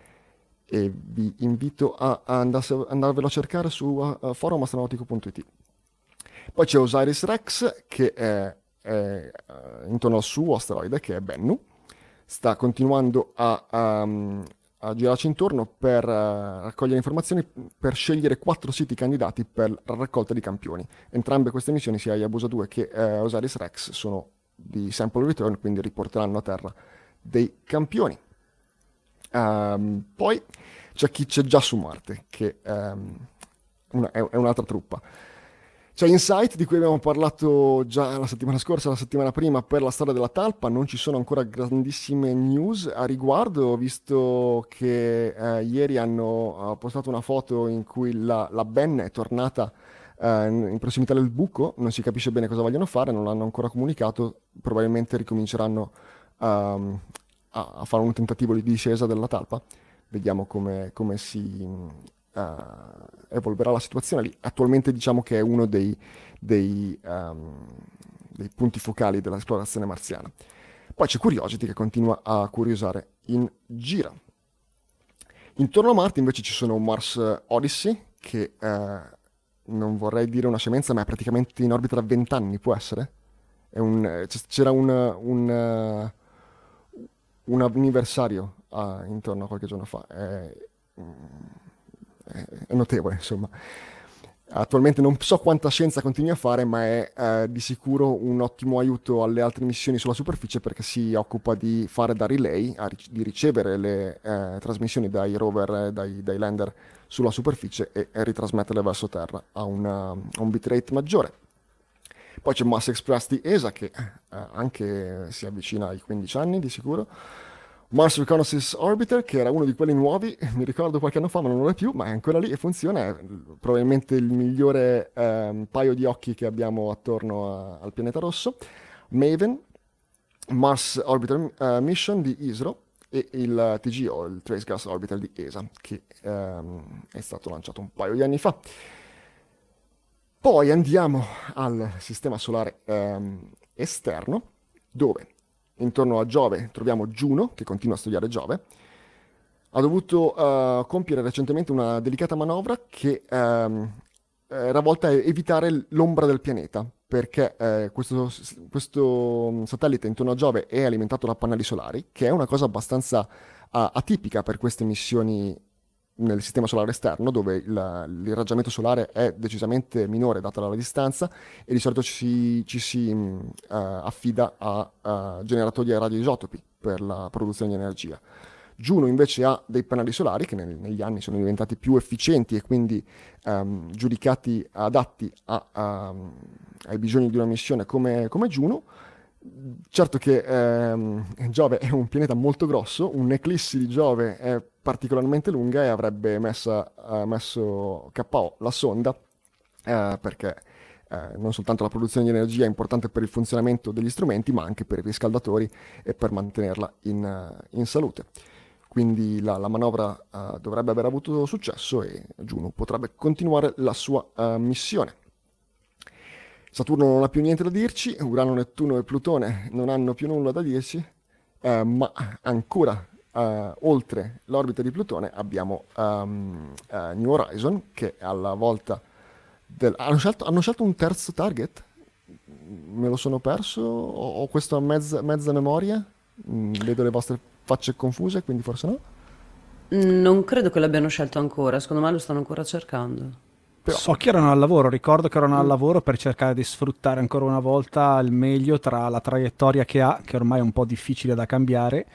E vi invito a, a andarselo, andarvelo a cercare su uh, forum astronautico punto it. Poi c'è Osiris Rex, che è, è uh, intorno al suo asteroide, che è Bennu. Sta continuando a... Um, a girarci intorno per uh, raccogliere informazioni per scegliere quattro siti candidati per la raccolta di campioni. Entrambe queste missioni, sia Hayabusa due che uh, Osiris Rex, sono di sample return, quindi riporteranno a terra dei campioni. Um, poi c'è chi c'è già su Marte, che um, una, è, è un'altra truppa. C'è Insight, di cui abbiamo parlato già la settimana scorsa, la settimana prima, per la storia della talpa. Non ci sono ancora grandissime news a riguardo, visto che eh, ieri hanno uh, postato una foto in cui la, la Ben è tornata uh, in prossimità del buco. Non si capisce bene cosa vogliono fare, non l'hanno ancora comunicato. Probabilmente ricominceranno um, a, a fare un tentativo di discesa della talpa. Vediamo come, come si... Uh, evolverà la situazione lì. Attualmente diciamo che è uno dei, dei, um, dei punti focali dell'esplorazione marziana. Poi c'è Curiosity, che continua a curiosare in gira. Intorno a Marte invece ci sono Mars Odyssey, che uh, non vorrei dire una scemenza, ma è praticamente in orbita da vent'anni, può essere? È un, c'era un, un, uh, un anniversario uh, intorno a qualche giorno fa. È, è notevole, insomma. Attualmente non so quanta scienza continui a fare, ma è eh, di sicuro un ottimo aiuto alle altre missioni sulla superficie, perché si occupa di fare da relay, ric- di ricevere le eh, trasmissioni dai rover, dai, dai lander sulla superficie e, e ritrasmetterle verso terra a, una, a un bitrate maggiore. Poi c'è Mass Express di E S A, che eh, anche si avvicina ai quindici anni di sicuro. Mars Reconnaissance Orbiter, che era uno di quelli nuovi, mi ricordo qualche anno fa, ma non lo è più, ma è ancora lì e funziona, è probabilmente il migliore ehm, paio di occhi che abbiamo attorno a, al pianeta rosso. Maven, Mars Orbiter uh, Mission di ISRO, e il T G O, il Trace Gas Orbiter di E S A, che ehm, è stato lanciato un paio di anni fa. Poi andiamo al sistema solare ehm, esterno, dove intorno a Giove troviamo Juno, che continua a studiare Giove. Ha dovuto uh, compiere recentemente una delicata manovra che ehm, era volta a evitare l'ombra del pianeta, perché eh, questo, questo satellite intorno a Giove è alimentato da pannelli solari, che è una cosa abbastanza uh, atipica per queste missioni nel sistema solare esterno, dove il, l'irraggiamento solare è decisamente minore data la distanza, e di solito ci si, ci si uh, affida a uh, generatori a radioisotopi per la produzione di energia. Juno invece ha dei pannelli solari che nel, negli anni sono diventati più efficienti e quindi um, giudicati adatti a, a, ai bisogni di una missione come, come Juno. Certo che ehm, Giove è un pianeta molto grosso, un'eclissi di Giove è particolarmente lunga e avrebbe messa, uh, messo K O la sonda, uh, perché uh, non soltanto la produzione di energia è importante per il funzionamento degli strumenti, ma anche per i riscaldatori e per mantenerla in, uh, in salute. Quindi la, la manovra uh, dovrebbe aver avuto successo e Juno potrebbe continuare la sua uh, missione. Saturno non ha più niente da dirci, Urano, Nettuno e Plutone non hanno più nulla da dirci, eh, ma ancora eh, oltre l'orbita di Plutone abbiamo um, uh, New Horizon, che alla volta del... hanno, scelto, hanno scelto un terzo target? Me lo sono perso? Ho, ho questo a mezza, mezza memoria? Mm, vedo le vostre facce confuse, quindi forse no? Non credo che l'abbiano scelto ancora, secondo me lo stanno ancora cercando. Però... So che erano al lavoro, ricordo che erano al lavoro per cercare di sfruttare ancora una volta il meglio tra la traiettoria che ha, che ormai è un po' difficile da cambiare,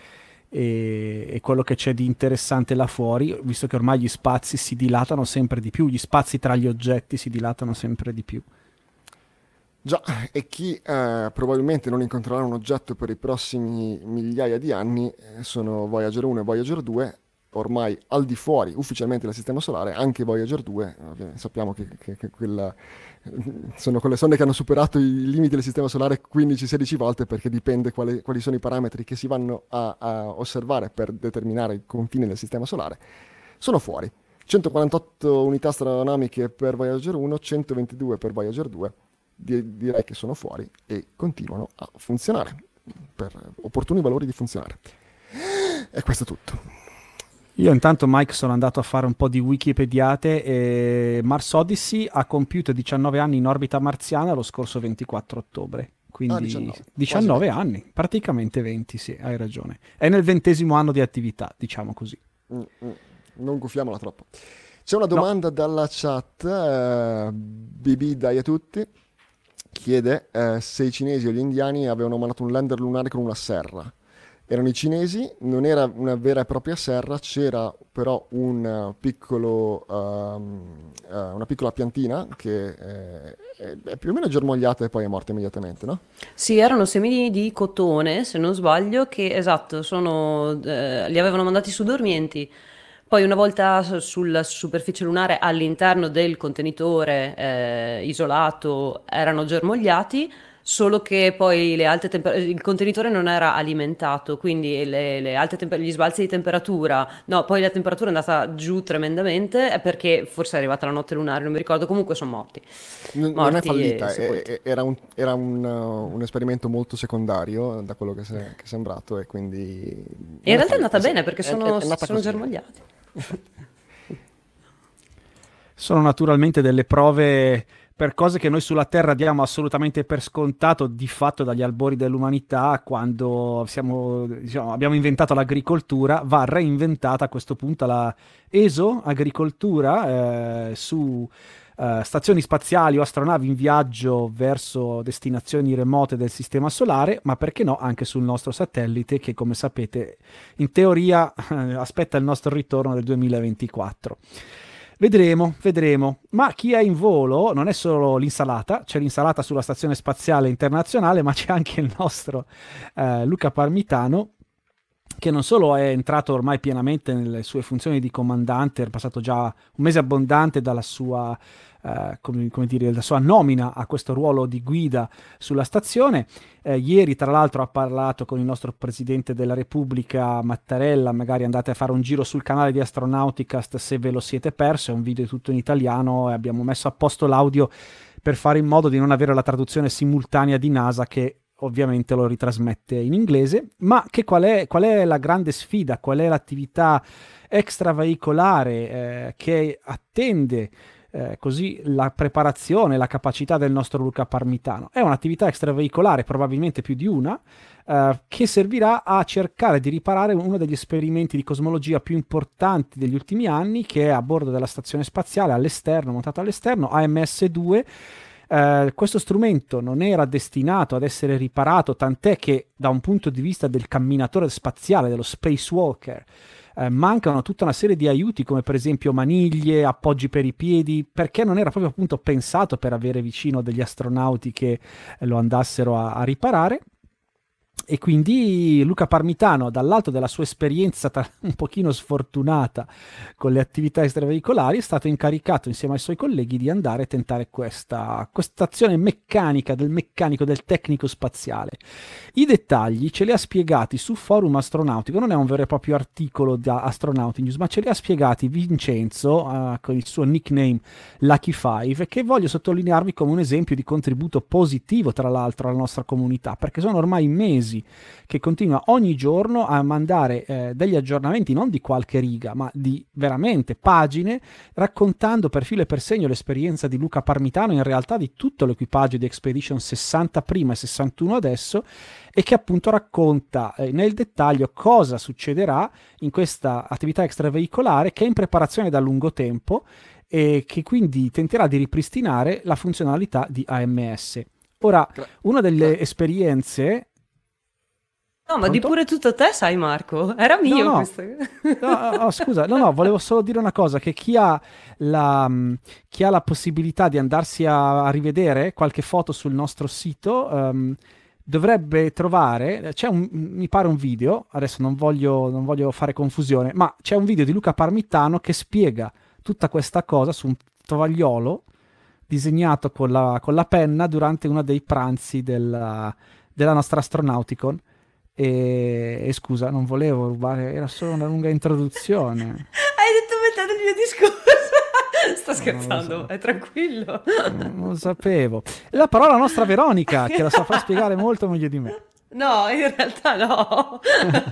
e, e quello che c'è di interessante là fuori, visto che ormai gli spazi si dilatano sempre di più, gli spazi tra gli oggetti si dilatano sempre di più. Già, e chi eh, probabilmente non incontrerà un oggetto per i prossimi migliaia di anni eh, sono Voyager uno e Voyager due, ormai al di fuori ufficialmente del sistema solare. Anche Voyager due, eh, sappiamo che, che, che quella, sono quelle sonde che hanno superato i limiti del sistema solare quindici sedici volte, perché dipende quali, quali sono i parametri che si vanno a, a osservare per determinare il confine del sistema solare. Sono fuori. centoquarantotto unità astronomiche per Voyager uno, centoventidue per Voyager due. Di, direi che sono fuori e continuano a funzionare per opportuni valori di funzionare. E questo è tutto. Io intanto, Mike, sono andato a fare un po' di wikipediate e Mars Odyssey ha compiuto diciannove anni in orbita marziana lo scorso ventiquattro ottobre. Quindi ah, diciannove, diciannove anni, praticamente venti, sì, hai ragione. È nel ventesimo anno di attività, diciamo così. Mm, mm, non guffiamola troppo. C'è una domanda no. dalla chat, uh, B B dai a tutti, chiede uh, se i cinesi o gli indiani avevano mandato un lander lunare con una serra. Erano i cinesi, non era una vera e propria serra, c'era però un uh, piccolo, um, uh, una piccola piantina che è, è più o meno germogliata e poi è morta immediatamente, no? Sì, erano semi di cotone, se non sbaglio, che esatto, sono, eh, li avevano mandati su dormienti. Poi una volta sulla superficie lunare, all'interno del contenitore eh, isolato, erano germogliati. Solo che poi le alte temper- il contenitore non era alimentato, quindi le, le alte temper- gli sbalzi di temperatura, no, poi la temperatura è andata giù tremendamente, perché forse è arrivata la notte lunare, non mi ricordo, comunque sono morti. Non, morti non è fallita, e è, era, un, era un, uh, un esperimento molto secondario da quello che, se, che è sembrato, e quindi... E in realtà è andata bene, perché sono, è, è sono germogliati. Sono naturalmente delle prove... per cose che noi sulla Terra diamo assolutamente per scontato, di fatto dagli albori dell'umanità, quando siamo, diciamo, abbiamo inventato l'agricoltura, va reinventata a questo punto la esoagricoltura eh, su eh, stazioni spaziali o astronavi in viaggio verso destinazioni remote del Sistema Solare, ma perché no anche sul nostro satellite, che come sapete in teoria eh, aspetta il nostro ritorno nel duemilaventiquattro. Vedremo, vedremo. Ma chi è in volo non è solo l'insalata, c'è l'insalata sulla Stazione Spaziale Internazionale, ma c'è anche il nostro eh, Luca Parmitano, che non solo è entrato ormai pienamente nelle sue funzioni di comandante, è passato già un mese abbondante dalla sua, eh, come, come dire, dalla sua nomina a questo ruolo di guida sulla stazione. Eh, ieri, tra l'altro, ha parlato con il nostro Presidente della Repubblica, Mattarella. Magari andate a fare un giro sul canale di Astronauticast se ve lo siete perso, è un video tutto in italiano e abbiamo messo a posto l'audio per fare in modo di non avere la traduzione simultanea di NASA, che ovviamente lo ritrasmette in inglese. Ma che qual è, qual è la grande sfida, qual è l'attività extraveicolare eh, che attende eh, così la preparazione, la capacità del nostro Luca Parmitano? È un'attività extraveicolare, probabilmente più di una, eh, che servirà a cercare di riparare uno degli esperimenti di cosmologia più importanti degli ultimi anni, che è a bordo della stazione spaziale all'esterno, montato all'esterno, A M S due. Uh, questo strumento non era destinato ad essere riparato, tant'è che da un punto di vista del camminatore spaziale, dello spacewalker, uh, mancano tutta una serie di aiuti, come per esempio maniglie, appoggi per i piedi, perché non era proprio appunto pensato per avere vicino degli astronauti che lo andassero a, a riparare. E quindi Luca Parmitano, dall'alto della sua esperienza tra, un pochino sfortunata con le attività extraveicolari, è stato incaricato insieme ai suoi colleghi di andare a tentare questa, questa azione meccanica del meccanico, del tecnico spaziale. I dettagli ce li ha spiegati su Forum Astronautico, non è un vero e proprio articolo da Astronauti News, ma ce li ha spiegati Vincenzo, uh, con il suo nickname Lucky Five, che voglio sottolinearvi come un esempio di contributo positivo, tra l'altro, alla nostra comunità, perché sono ormai mesi che continua ogni giorno a mandare eh, degli aggiornamenti, non di qualche riga, ma di veramente pagine, raccontando per filo e per segno l'esperienza di Luca Parmitano, in realtà di tutto l'equipaggio di Expedition sessanta prima e sessantuno adesso, e che appunto racconta eh, nel dettaglio cosa succederà in questa attività extraveicolare, che è in preparazione da lungo tempo e che quindi tenterà di ripristinare la funzionalità di A M S. Ora, una delle esperienze... No, ma di pure tutto te, sai, Marco? Era mio no, no. questo. No, no, scusa, no, no, volevo solo dire una cosa, che chi ha la, chi ha la possibilità di andarsi a, a rivedere qualche foto sul nostro sito um, dovrebbe trovare, c'è un, mi pare un video, adesso non voglio, non voglio fare confusione, ma c'è un video di Luca Parmitano che spiega tutta questa cosa su un tovagliolo disegnato con la, con la penna durante uno dei pranzi della, della nostra Astronauticon. E, e scusa, non volevo rubare, era solo una lunga introduzione. Hai detto metà del mio discorso. Sto scherzando, so. È tranquillo. Non lo sapevo. La parola alla nostra Veronica, che la saprà spiegare molto meglio di me. No, in realtà no.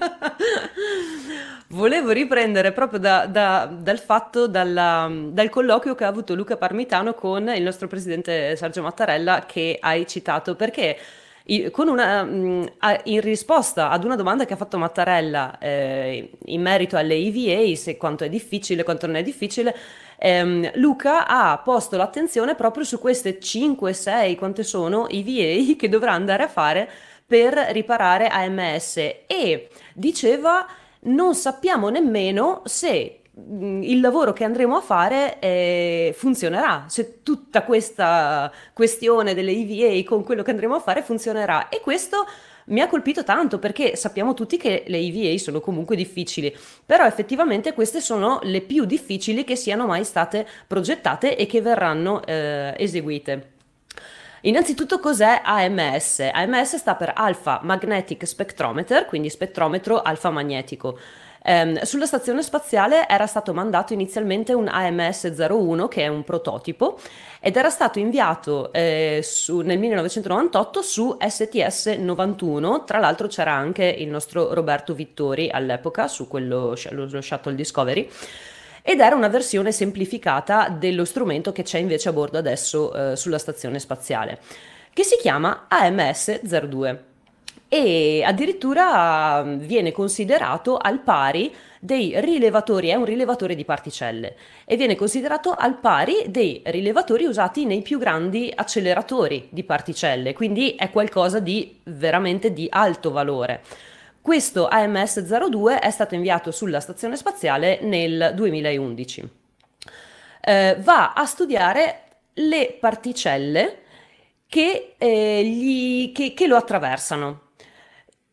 Volevo riprendere proprio da, da, dal fatto, dalla, dal colloquio che ha avuto Luca Parmitano con il nostro presidente Sergio Mattarella, che hai citato, perché... Con una, in risposta ad una domanda che ha fatto Mattarella eh, in merito alle E V A, se quanto è difficile, quanto non è difficile, ehm, Luca ha posto l'attenzione proprio su queste cinque sei, quante sono, E V A che dovrà andare a fare per riparare A M S, e diceva non sappiamo nemmeno se il lavoro che andremo a fare eh, funzionerà, se tutta questa questione delle E V A con quello che andremo a fare funzionerà. E questo mi ha colpito tanto, perché sappiamo tutti che le E V A sono comunque difficili, però effettivamente queste sono le più difficili che siano mai state progettate e che verranno eh, eseguite. Innanzitutto, cos'è A M S? A M S sta per Alpha Magnetic Spectrometer, quindi spettrometro alfa magnetico. Um, sulla stazione spaziale era stato mandato inizialmente un A M S zero uno, che è un prototipo, ed era stato inviato eh, su, nel millenovecentonovantotto su S T S novantuno. Tra l'altro c'era anche il nostro Roberto Vittori all'epoca su quello, lo Shuttle Discovery, ed era una versione semplificata dello strumento che c'è invece a bordo adesso eh, sulla stazione spaziale, che si chiama A M S zero due. E addirittura viene considerato al pari dei rilevatori, è un rilevatore di particelle, e viene considerato al pari dei rilevatori usati nei più grandi acceleratori di particelle, quindi è qualcosa di veramente di alto valore. Questo A M S zero due è stato inviato sulla stazione spaziale nel duemilaundici. Eh, va a studiare le particelle che, eh, gli, che, che lo attraversano.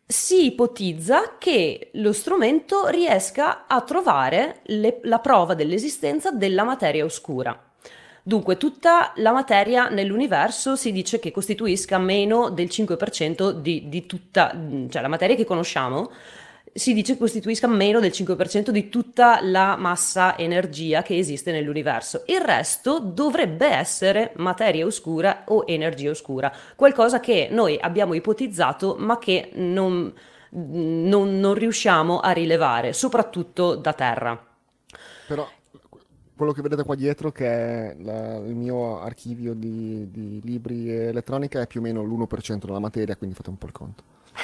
si ipotizza che lo strumento riesca a trovare le- la prova dell'esistenza della materia oscura. Dunque, tutta la materia nell'universo si dice che costituisca meno del cinque per cento di, di tutta, cioè la materia che conosciamo si dice che costituisca meno del cinque per cento di tutta la massa energia che esiste nell'universo. Il resto dovrebbe essere materia oscura o energia oscura, qualcosa che noi abbiamo ipotizzato ma che non, non, non riusciamo a rilevare, soprattutto da Terra. Però quello che vedete qua dietro, che è la- il mio archivio di, di libri e elettronica, è più o meno l'uno per cento della materia, quindi fate un po' il conto.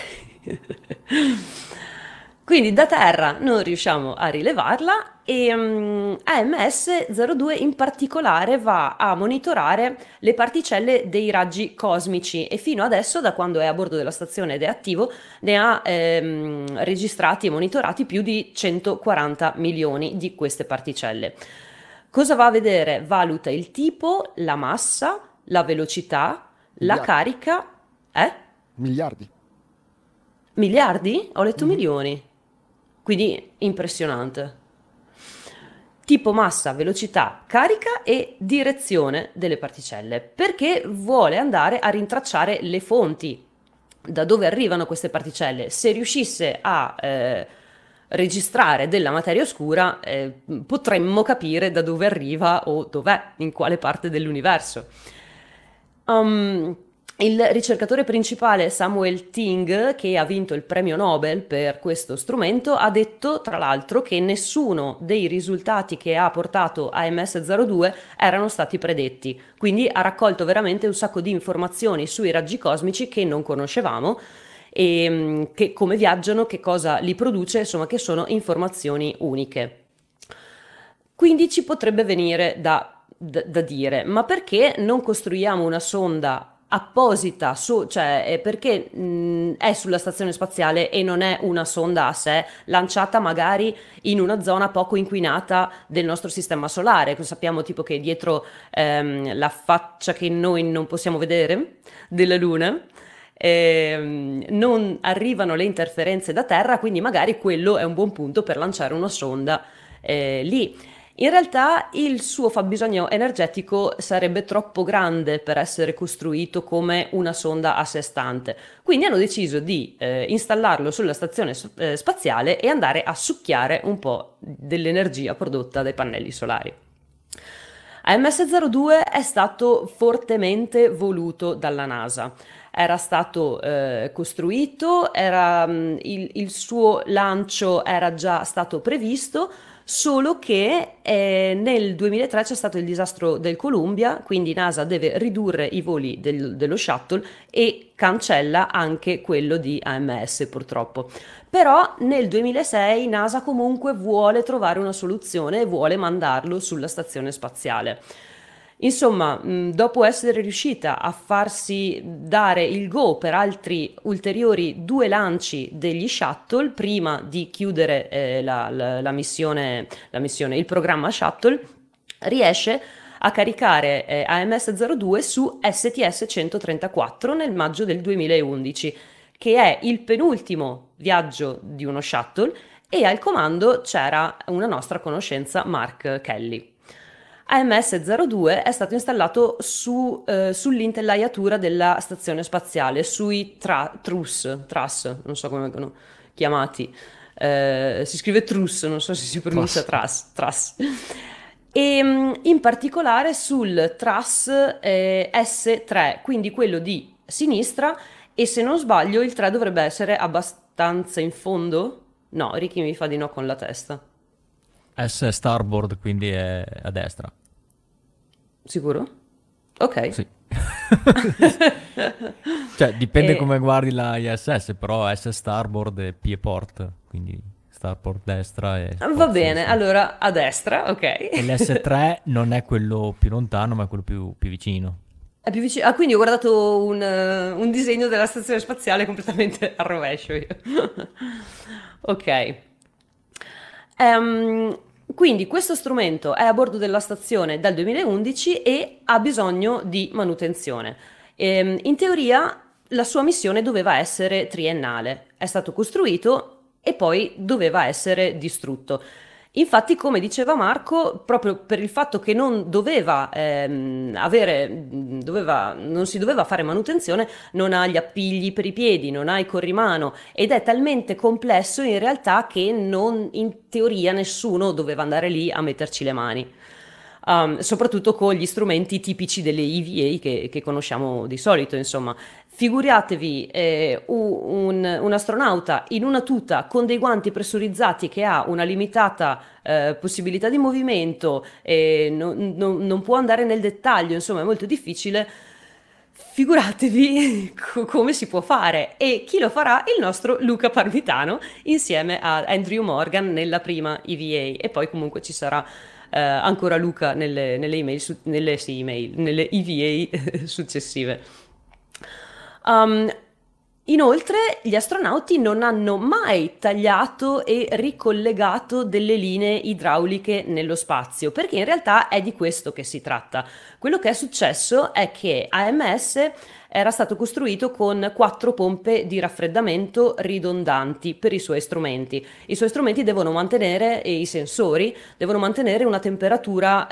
Quindi da Terra non riusciamo a rilevarla e um, A M S zero due in particolare va a monitorare le particelle dei raggi cosmici e fino adesso, da quando è a bordo della stazione ed è attivo, ne ha ehm, registrati e monitorati più di centoquaranta milioni di queste particelle. Cosa va a vedere? Valuta il tipo, la massa, la velocità, la Miliardi. carica. Eh? Miliardi. Miliardi? Ho letto Mhm. milioni. Quindi impressionante. Tipo, massa, velocità, carica e direzione delle particelle, perché vuole andare a rintracciare le fonti, da dove arrivano queste particelle. Se riuscisse a eh, registrare della materia oscura, eh, potremmo capire da dove arriva o dov'è, in quale parte dell'universo. Um, il ricercatore principale Samuel Ting, che ha vinto il premio Nobel per questo strumento, ha detto tra l'altro che nessuno dei risultati che ha portato A M S zero due erano stati predetti, quindi ha raccolto veramente un sacco di informazioni sui raggi cosmici che non conoscevamo e mm, che come viaggiano, che cosa li produce, insomma che sono informazioni uniche. Quindi ci potrebbe venire da, da- da dire, ma perché non costruiamo una sonda apposita, su, cioè eh, perché mh, è sulla stazione spaziale e non è una sonda a sé, lanciata magari in una zona poco inquinata del nostro sistema solare? Sappiamo tipo che dietro ehm, la faccia che noi non possiamo vedere della Luna, ehm, non arrivano le interferenze da Terra, quindi magari quello è un buon punto per lanciare una sonda eh, lì. In realtà il suo fabbisogno energetico sarebbe troppo grande per essere costruito come una sonda a sé stante, quindi hanno deciso di eh, installarlo sulla stazione s- eh, spaziale e andare a succhiare un po' dell'energia prodotta dai pannelli solari. A M S zero due è stato fortemente voluto dalla NASA. Era stato eh, costruito, era, mh, il, il suo lancio era già stato previsto, solo che eh, nel duemilatré c'è stato il disastro del Columbia, quindi NASA deve ridurre i voli del- dello shuttle e cancella anche quello di A M S purtroppo. Però nel duemilasei NASA comunque vuole trovare una soluzione e vuole mandarlo sulla stazione spaziale. Insomma, mh, dopo essere riuscita a farsi dare il go per altri ulteriori due lanci degli shuttle, prima di chiudere eh, la, la- la missione, la missione, il programma shuttle, riesce a caricare eh, A M S zero due su S T S centotrentaquattro nel maggio del duemilaundici, che è il penultimo viaggio di uno shuttle, e al comando c'era una nostra conoscenza, Mark Kelly. A M S zero due è stato installato su, eh, sull'intelaiatura della stazione spaziale, sui tra- truss, truss, non so come vengono chiamati. Eh, si scrive truss, non so se si pronuncia truss, truss. E mm, in particolare sul truss eh, S tre, quindi quello di sinistra, e se non sbaglio il tre dovrebbe essere abbastanza in fondo. No, Ricky mi fa di no con la testa. S è starboard, quindi è a destra. Sicuro? Ok. Sì. Cioè, dipende E- come guardi la I S S, però S è starboard e P è port, quindi starboard destra e Va port bene, sinistra. allora a destra, ok. E l'S tre non è quello più lontano, ma è quello più, più vicino. È più vicino. Ah, quindi ho guardato un, eh, un disegno della stazione spaziale completamente al rovescio io. Ok. Ehm, quindi questo strumento è a bordo della stazione dal duemilaundici e ha bisogno di manutenzione. Ehm, in teoria la sua missione doveva essere triennale. È stato costruito e poi doveva essere distrutto. Infatti, come diceva Marco, proprio per il fatto che non doveva ehm, avere, doveva, non si doveva fare manutenzione, non ha gli appigli per i piedi, non ha i corrimano ed è talmente complesso in realtà che non, in teoria nessuno doveva andare lì a metterci le mani. Um, soprattutto con gli strumenti tipici delle E V A che, che conosciamo di solito, insomma. Figuratevi eh, un, un astronauta in una tuta con dei guanti pressurizzati che ha una limitata eh, possibilità di movimento e non, non, non può andare nel dettaglio, insomma è molto difficile. Figuratevi co- come si può fare, e chi lo farà? Il nostro Luca Parmitano insieme a Andrew Morgan nella prima E V A, e poi comunque ci sarà Uh, ancora Luca nelle, nelle email, su, nelle, sì, email, nelle E V A successive. Um, inoltre gli astronauti non hanno mai tagliato e ricollegato delle linee idrauliche nello spazio, perché in realtà è di questo che si tratta. Quello che è successo è che A M S era stato costruito con quattro pompe di raffreddamento ridondanti per i suoi strumenti. I suoi strumenti devono mantenere, e i sensori devono mantenere una temperatura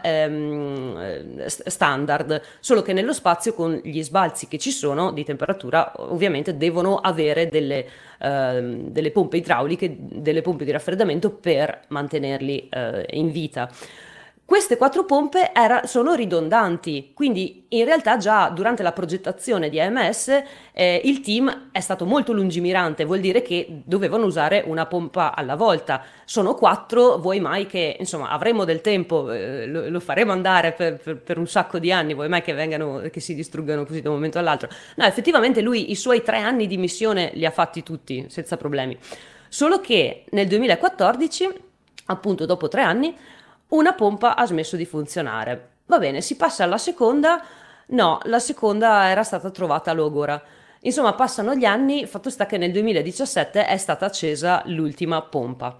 ehm, standard, solo che nello spazio, con gli sbalzi che ci sono di temperatura, ovviamente devono avere delle, ehm, delle pompe idrauliche, delle pompe di raffreddamento per mantenerli eh, in vita. Queste quattro pompe era, sono ridondanti, quindi in realtà già durante la progettazione di A M S eh, il team è stato molto lungimirante, vuol dire che dovevano usare una pompa alla volta. Sono quattro, vuoi mai che, insomma, avremo del tempo, eh, lo, lo faremo andare per, per, per un sacco di anni, vuoi mai che vengano, che si distruggano così da un momento all'altro? No, effettivamente lui i suoi tre anni di missione li ha fatti tutti, senza problemi. Solo che nel duemilaquattordici, appunto dopo tre anni, una pompa ha smesso di funzionare. Va bene, si passa alla seconda. No, la seconda era stata trovata logora. Insomma, passano gli anni, fatto sta che nel duemiladiciassette è stata accesa l'ultima pompa.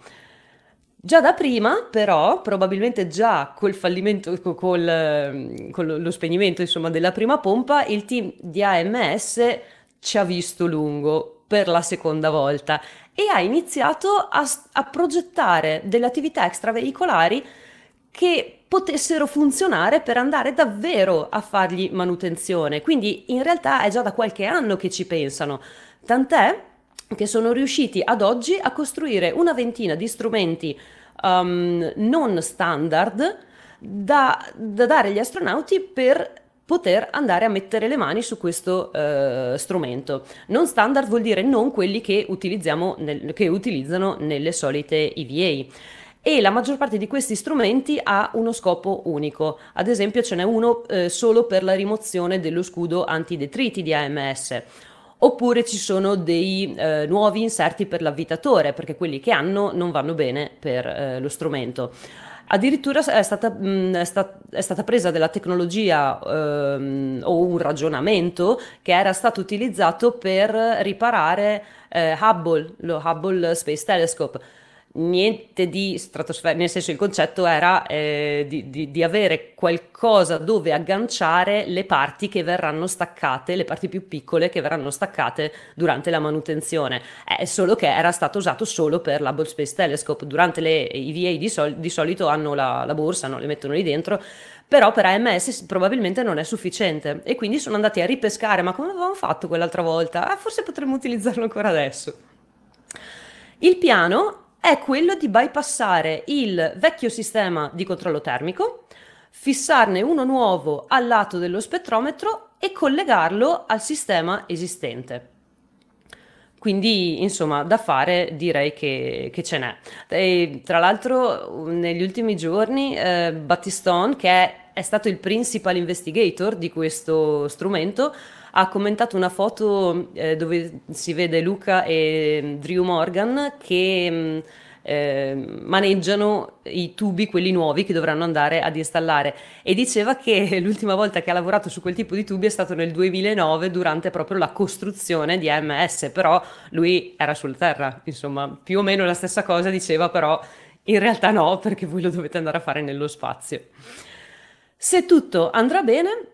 Già da prima, però, probabilmente già col fallimento, col, con lo spegnimento, insomma, della prima pompa, il team di A M S ci ha visto lungo per la seconda volta e ha iniziato a, a progettare delle attività extraveicolari che potessero funzionare per andare davvero a fargli manutenzione. Quindi in realtà è già da qualche anno che ci pensano, tant'è che sono riusciti ad oggi a costruire una ventina di strumenti um, non standard da, da dare agli astronauti per poter andare a mettere le mani su questo uh, strumento. Non standard vuol dire non quelli che utilizziamo nel, che utilizzano nelle solite E V A. E la maggior parte di questi strumenti ha uno scopo unico. Ad esempio ce n'è uno eh, solo per la rimozione dello scudo antidetriti di A M S. Oppure ci sono dei eh, nuovi inserti per l'avvitatore, perché quelli che hanno non vanno bene per eh, lo strumento. Addirittura è stata, mh, è sta, è stata presa della tecnologia ehm, o un ragionamento che era stato utilizzato per riparare eh, Hubble, lo Hubble Space Telescope. Niente di stratosferico, nel senso il concetto era eh, di, di, di avere qualcosa dove agganciare le parti che verranno staccate, le parti più piccole che verranno staccate durante la manutenzione. È solo che era stato usato solo per l'Hubble Space Telescope. Durante le E V A di, sol- di solito hanno la, la borsa, no? Le mettono lì dentro, però per A M S probabilmente non è sufficiente e quindi sono andati a ripescare. Ma come avevamo fatto quell'altra volta? Ah, forse potremmo utilizzarlo ancora adesso. Il piano è quello di bypassare il vecchio sistema di controllo termico, fissarne uno nuovo al lato dello spettrometro e collegarlo al sistema esistente. Quindi, insomma, da fare direi che, che ce n'è. E, tra l'altro, negli ultimi giorni, eh, Battistone, che è, è stato il principal investigator di questo strumento, ha commentato una foto eh, dove si vede Luca e Drew Morgan che mh, eh, maneggiano i tubi, quelli nuovi che dovranno andare ad installare, e diceva che l'ultima volta che ha lavorato su quel tipo di tubi è stato nel duemilanove durante proprio la costruzione di A M S, però lui era sulla Terra, insomma più o meno la stessa cosa diceva, però in realtà no, perché voi lo dovete andare a fare nello spazio. Se tutto andrà bene,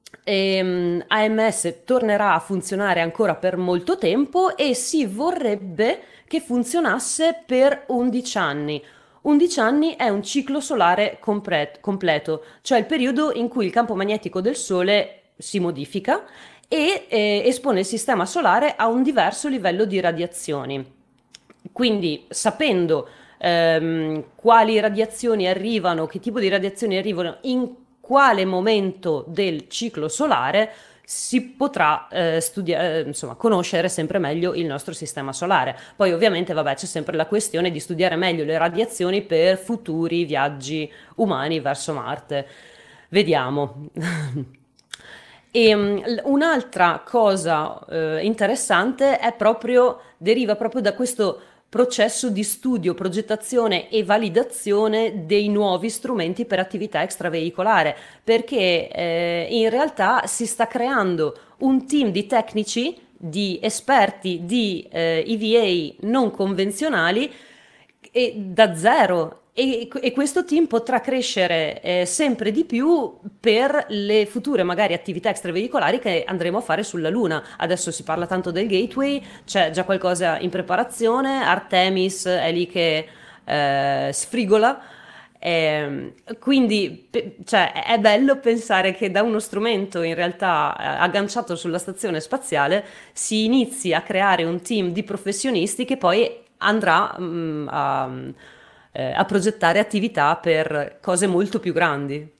ehm, A M S tornerà a funzionare ancora per molto tempo e si vorrebbe che funzionasse per undici anni. undici anni è un ciclo solare compre- completo, cioè il periodo in cui il campo magnetico del Sole si modifica e eh, espone il sistema solare a un diverso livello di radiazioni. Quindi, sapendo ehm, quali radiazioni arrivano, che tipo di radiazioni arrivano, in quale momento del ciclo solare, si potrà eh, studiare, insomma, conoscere sempre meglio il nostro sistema solare. Poi ovviamente, vabbè, c'è sempre la questione di studiare meglio le radiazioni per futuri viaggi umani verso Marte. Vediamo. E um, un'altra cosa eh, interessante è proprio, deriva proprio da questo processo di studio, progettazione e validazione dei nuovi strumenti per attività extraveicolare, perché eh, in realtà si sta creando un team di tecnici, di esperti di eh, E V A non convenzionali e da zero. E, e questo team potrà crescere eh, sempre di più per le future magari attività extraveicolari che andremo a fare sulla Luna. Adesso si parla tanto del Gateway, c'è già qualcosa in preparazione, Artemis è lì che eh, sfrigola. Eh, quindi pe- cioè, è bello pensare che da uno strumento in realtà eh, agganciato sulla stazione spaziale si inizi a creare un team di professionisti che poi andrà mh, a eh, a progettare attività per cose molto più grandi.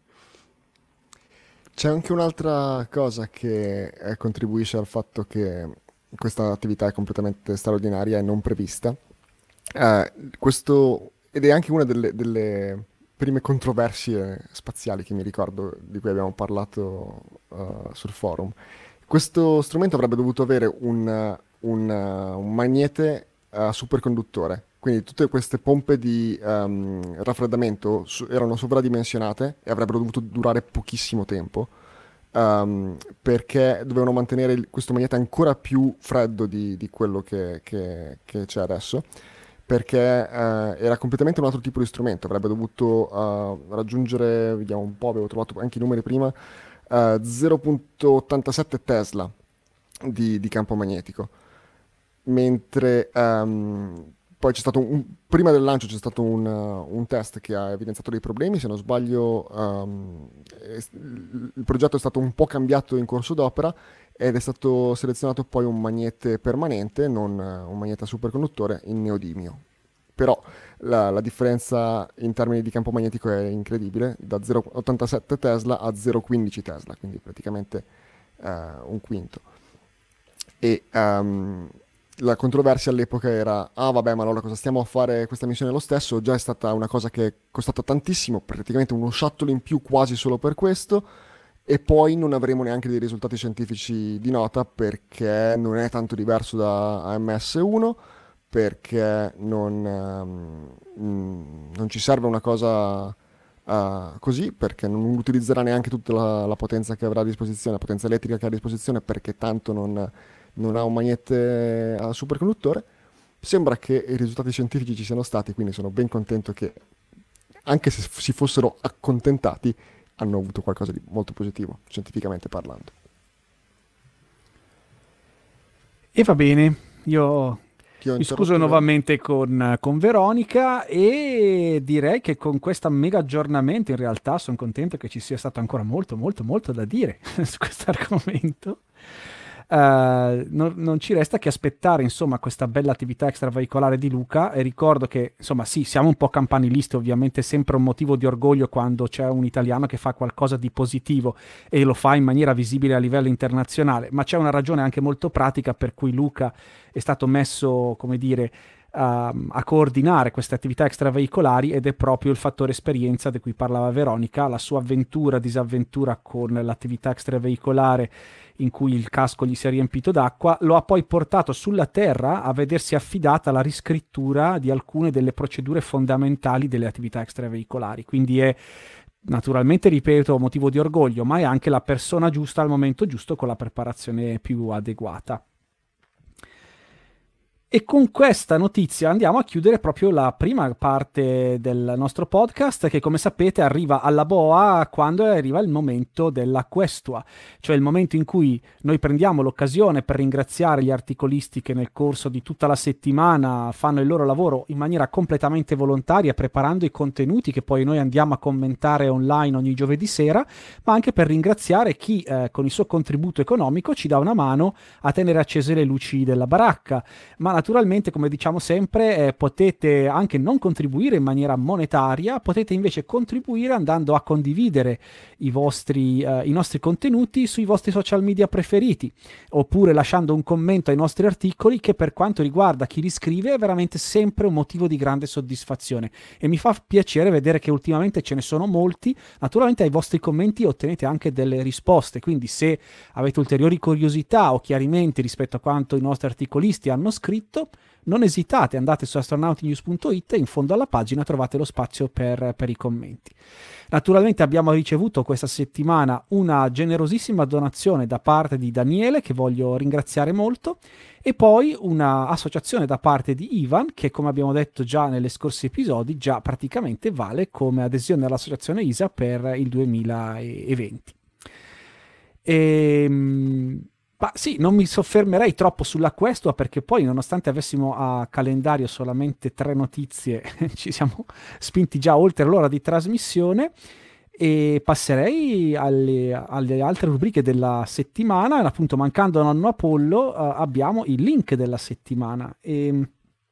C'è anche un'altra cosa che eh, contribuisce al fatto che questa attività è completamente straordinaria e non prevista. Eh, questo, ed è anche una delle, delle prime controversie spaziali che mi ricordo di cui abbiamo parlato eh, sul forum. Questo strumento avrebbe dovuto avere un, un, un magnete a superconduttore. Quindi tutte queste pompe di ehm, raffreddamento su- erano sovradimensionate e avrebbero dovuto durare pochissimo tempo, ehm, perché dovevano mantenere il- questo magnete ancora più freddo di, di quello che, che- che c'è adesso, perché eh, era completamente un altro tipo di strumento. Avrebbe dovuto eh, raggiungere, vediamo un po', avevo trovato anche i numeri prima, eh, zero virgola ottantasette Tesla di, di campo magnetico, mentre ehm, poi c'è stato un, prima del lancio c'è stato un, uh, un test che ha evidenziato dei problemi, se non sbaglio ehm, è- il progetto è stato un po' cambiato in corso d'opera ed è stato selezionato poi un magnete permanente, non eh, un magnete a superconduttore in neodimio. Però la, la differenza in termini di campo magnetico è incredibile, da zero virgola ottantasette Tesla a zero virgola quindici Tesla, quindi praticamente eh, un quinto. E ehm, la controversia all'epoca era, ah vabbè, ma allora cosa stiamo a fare questa missione lo stesso? Già è stata una cosa che è costata tantissimo, praticamente uno shuttle in più quasi solo per questo, e poi non avremo neanche dei risultati scientifici di nota perché non è tanto diverso da A M S uno, perché non, ehm, mm, non ci serve una cosa eh, così, perché non utilizzerà neanche tutta la, la potenza che avrà a disposizione, la potenza elettrica che ha a disposizione, perché tanto non, non ha un magnete a superconduttore. Sembra che i risultati scientifici ci siano stati, quindi sono ben contento che, anche se si fossero accontentati, hanno avuto qualcosa di molto positivo, scientificamente parlando. E va bene, io Ti ho mi scuso interrotto, vero? nuovamente con, con Veronica e direi che con questo mega aggiornamento in realtà sono contento che ci sia stato ancora molto molto molto da dire su questo argomento. Eh, non, non ci resta che aspettare insomma questa bella attività extraveicolare di Luca, e ricordo che insomma sì, siamo un po' campanilisti, ovviamente è sempre un motivo di orgoglio quando c'è un italiano che fa qualcosa di positivo e lo fa in maniera visibile a livello internazionale, ma c'è una ragione anche molto pratica per cui Luca è stato messo, come dire, a, a coordinare queste attività extraveicolari, ed è proprio il fattore esperienza di cui parlava Veronica, la sua avventura, disavventura con l'attività extraveicolare in cui il casco gli si è riempito d'acqua, lo ha poi portato sulla Terra a vedersi affidata la riscrittura di alcune delle procedure fondamentali delle attività extraveicolari. Quindi è naturalmente, ripeto, motivo di orgoglio, ma è anche la persona giusta al momento giusto con la preparazione più adeguata. E con questa notizia andiamo a chiudere proprio la prima parte del nostro podcast, che come sapete arriva alla boa quando arriva il momento della questua, cioè il momento in cui noi prendiamo l'occasione per ringraziare gli articolisti che nel corso di tutta la settimana fanno il loro lavoro in maniera completamente volontaria, preparando i contenuti che poi noi andiamo a commentare online ogni giovedì sera, ma anche per ringraziare chi eh, con il suo contributo economico ci dà una mano a tenere accese le luci della baracca. Ma naturalmente, come diciamo sempre, eh, potete anche non contribuire in maniera monetaria, potete invece contribuire andando a condividere i vostri, eh, i nostri contenuti sui vostri social media preferiti, oppure lasciando un commento ai nostri articoli, che per quanto riguarda chi li scrive è veramente sempre un motivo di grande soddisfazione, e mi fa piacere vedere che ultimamente ce ne sono molti. Naturalmente ai vostri commenti ottenete anche delle risposte, quindi se avete ulteriori curiosità o chiarimenti rispetto a quanto i nostri articolisti hanno scritto, non esitate, andate su astronauti-news punto it e in fondo alla pagina trovate lo spazio per, per i commenti. Naturalmente abbiamo ricevuto questa settimana una generosissima donazione da parte di Daniele, che voglio ringraziare molto, e poi un'associazione da parte di Ivan, che come abbiamo detto già negli scorsi episodi, già praticamente vale come adesione all'associazione I S A per il duemilaventi. E... Ma sì, non mi soffermerei troppo sulla questua, perché poi, nonostante avessimo a calendario solamente tre notizie, ci siamo spinti già oltre l'ora di trasmissione, e passerei alle, alle altre rubriche della settimana. Appunto, mancando Nonno Apollo, uh, abbiamo il link della settimana. E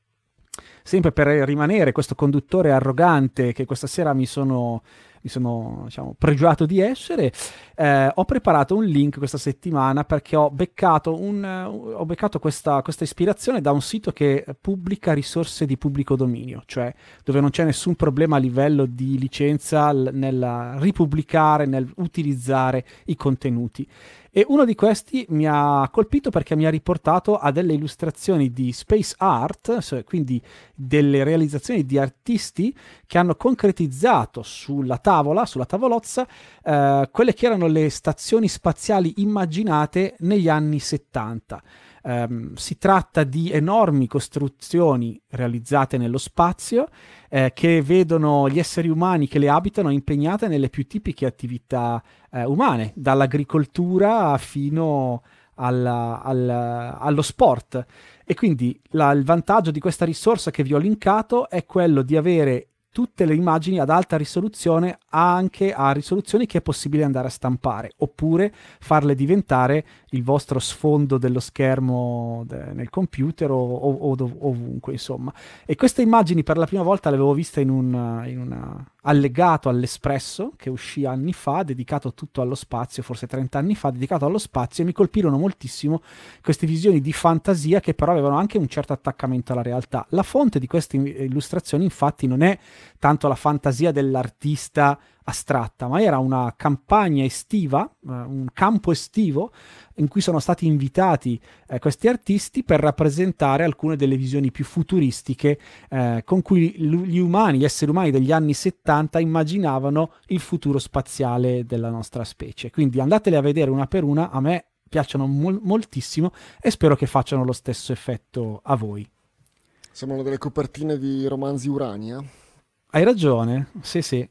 sempre per rimanere questo conduttore arrogante che questa sera mi sono... mi sono diciamo, pregiato di essere, eh, ho preparato un link questa settimana perché ho beccato, un, uh, ho beccato questa, questa ispirazione da un sito che pubblica risorse di pubblico dominio, cioè dove non c'è nessun problema a livello di licenza l- nel ripubblicare, nel utilizzare i contenuti. E uno di questi mi ha colpito perché mi ha riportato a delle illustrazioni di space art, quindi delle realizzazioni di artisti che hanno concretizzato sulla tavola, sulla tavolozza, eh, quelle che erano le stazioni spaziali immaginate negli anni settanta. Um, si tratta di enormi costruzioni realizzate nello spazio, eh, che vedono gli esseri umani che le abitano impegnate nelle più tipiche attività eh, umane, dall'agricoltura fino alla, alla, allo sport. E quindi la, il vantaggio di questa risorsa che vi ho linkato è quello di avere tutte le immagini ad alta risoluzione, anche a risoluzioni che è possibile andare a stampare, oppure farle diventare il vostro sfondo dello schermo de- nel computer o, o, o dov- ovunque, insomma. E queste immagini per la prima volta le avevo viste in un in una allegato all'Espresso che uscì anni fa, dedicato tutto allo spazio, forse trenta anni fa, dedicato allo spazio, e mi colpirono moltissimo queste visioni di fantasia che però avevano anche un certo attaccamento alla realtà. La fonte di queste illustrazioni infatti non è tanto la fantasia dell'artista astratta, ma era una campagna estiva, uh, un campo estivo in cui sono stati invitati eh, questi artisti per rappresentare alcune delle visioni più futuristiche eh, con cui gli umani, gli esseri umani degli anni settanta immaginavano il futuro spaziale della nostra specie. Quindi andatele a vedere una per una, a me piacciono mol- moltissimo e spero che facciano lo stesso effetto a voi. Sembrano delle copertine di romanzi Urania. Hai ragione, sì sì.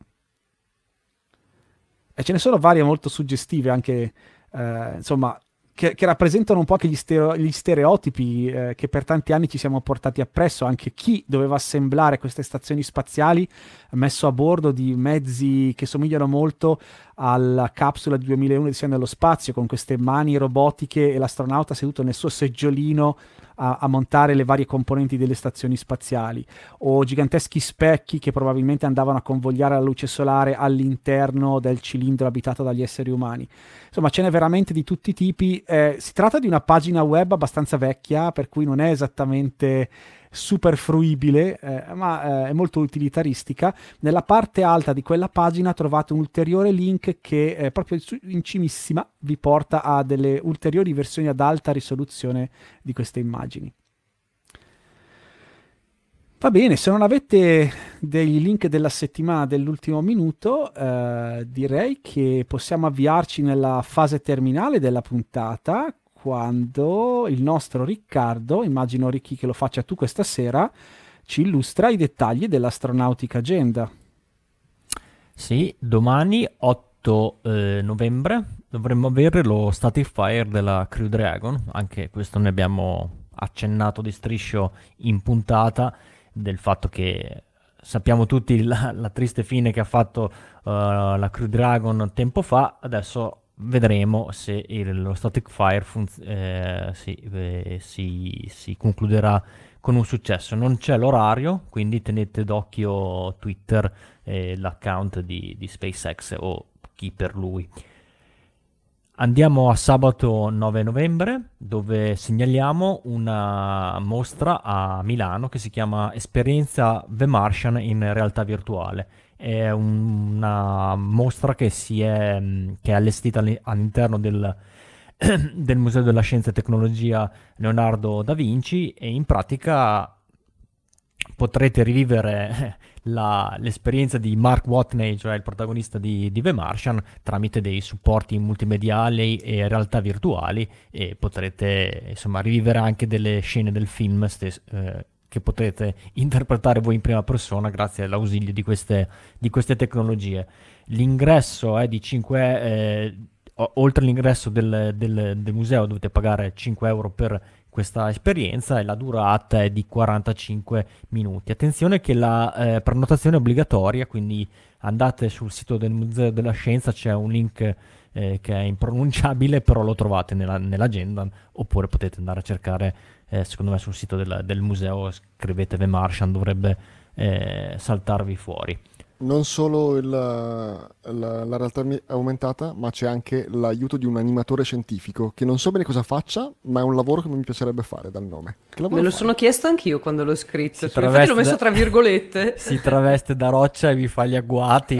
E ce ne sono varie molto suggestive anche, eh, insomma, che, che rappresentano un po' anche gli, stereo, gli stereotipi eh, che per tanti anni ci siamo portati appresso. Anche chi doveva assemblare queste stazioni spaziali messo a bordo di mezzi che somigliano molto alla capsula di duemilauno di nello spazio, con queste mani robotiche e l'astronauta seduto nel suo seggiolino a, a montare le varie componenti delle stazioni spaziali, o giganteschi specchi che probabilmente andavano a convogliare la luce solare all'interno del cilindro abitato dagli esseri umani. Insomma, ce n'è veramente di tutti i tipi. Eh, si tratta di una pagina web abbastanza vecchia, per cui non è esattamente super fruibile, eh, ma eh, è molto utilitaristica. Nella parte alta di quella pagina trovate un ulteriore link che eh, proprio in cimissima vi porta a delle ulteriori versioni ad alta risoluzione di queste immagini. Va bene, se non avete dei link della settimana dell'ultimo minuto, eh, direi che possiamo avviarci nella fase terminale della puntata, quando il nostro Riccardo, immagino Ricchi che lo faccia tu questa sera, ci illustra i dettagli dell'Astronautica Agenda. Sì, domani otto eh, novembre dovremmo avere lo Static Fire della Crew Dragon, anche questo ne abbiamo accennato di striscio in puntata, del fatto che sappiamo tutti la, la triste fine che ha fatto uh, la Crew Dragon tempo fa. Adesso vedremo se il, lo Static Fire funz- eh, si, eh, si, si concluderà con un successo. Non c'è l'orario, quindi tenete d'occhio Twitter e l'account di, di SpaceX o chi per lui. Andiamo a sabato nove novembre, dove segnaliamo una mostra a Milano che si chiama Esperienza The Martian in realtà virtuale. È un- una mostra che, si è, che è allestita alli- all'interno del, del Museo della Scienza e Tecnologia Leonardo da Vinci, e in pratica potrete rivivere la- l'esperienza di Mark Watney, cioè il protagonista di, di The Martian, tramite dei supporti multimediali e realtà virtuali, e potrete insomma rivivere anche delle scene del film stes- eh, che potrete interpretare voi in prima persona grazie all'ausilio di queste, di queste tecnologie. L'ingresso è di cinque, eh, o- oltre all'ingresso del, del- del museo dovete pagare cinque euro per questa esperienza, e la durata è di quarantacinque minuti. Attenzione che la eh, prenotazione è obbligatoria, quindi andate sul sito del Museo della Scienza, c'è un link eh, che è impronunciabile, però lo trovate nella- nell'agenda, oppure potete andare a cercare, eh, secondo me, sul sito del, del museo, scrivete The Martian, dovrebbe eh, saltarvi fuori. Non solo il- la, la realtà mi- aumentata, ma c'è anche l'aiuto di un animatore scientifico che non so bene cosa faccia, ma è un lavoro che mi piacerebbe fare dal nome. Che lavoro Me lo fai? sono chiesto anch'io quando l'ho scritto. Si Cioè, infatti l'ho traveste messo da- tra virgolette. Si traveste da roccia e vi fa gli agguati.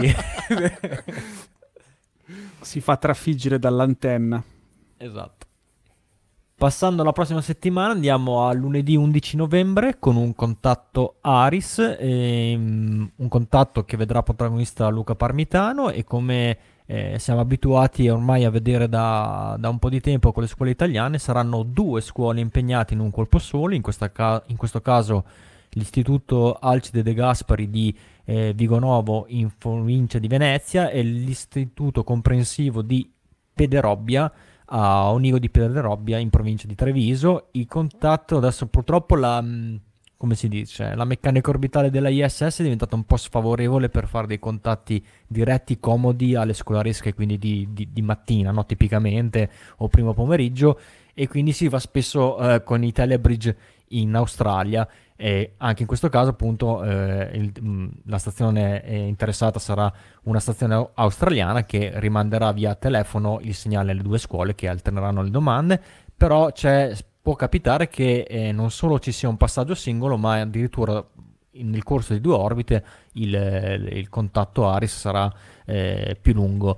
Si fa trafiggere dall'antenna. Esatto. Passando alla prossima settimana, andiamo a lunedì undici novembre con un contatto Aris, ehm, un contatto che vedrà protagonista Luca Parmitano, e come eh, siamo abituati ormai a vedere da, da un po' di tempo con le scuole italiane, saranno due scuole impegnate in un colpo solo, in, questa ca- in questo caso l'Istituto Alcide De Gasperi di eh, Vigonovo in provincia di Venezia e l'Istituto Comprensivo di Pederobbia a Onigo di Pederobbia in provincia di Treviso. Il contatto adesso purtroppo la, mh, come si dice, la meccanica orbitale della I S S è diventata un po' sfavorevole per fare dei contatti diretti comodi alle scolaresche, quindi di, di- di mattina, no? Tipicamente, o primo pomeriggio, e quindi si va spesso eh, con i telebridge in Australia, e anche in questo caso appunto eh, il- mh, la stazione eh, interessata sarà una stazione au- australiana che rimanderà via telefono il segnale alle due scuole che alterneranno le domande. Però c'è, può capitare che eh, non solo ci sia un passaggio singolo, ma addirittura in- nel corso di due orbite il, il contatto Aris sarà eh, più lungo.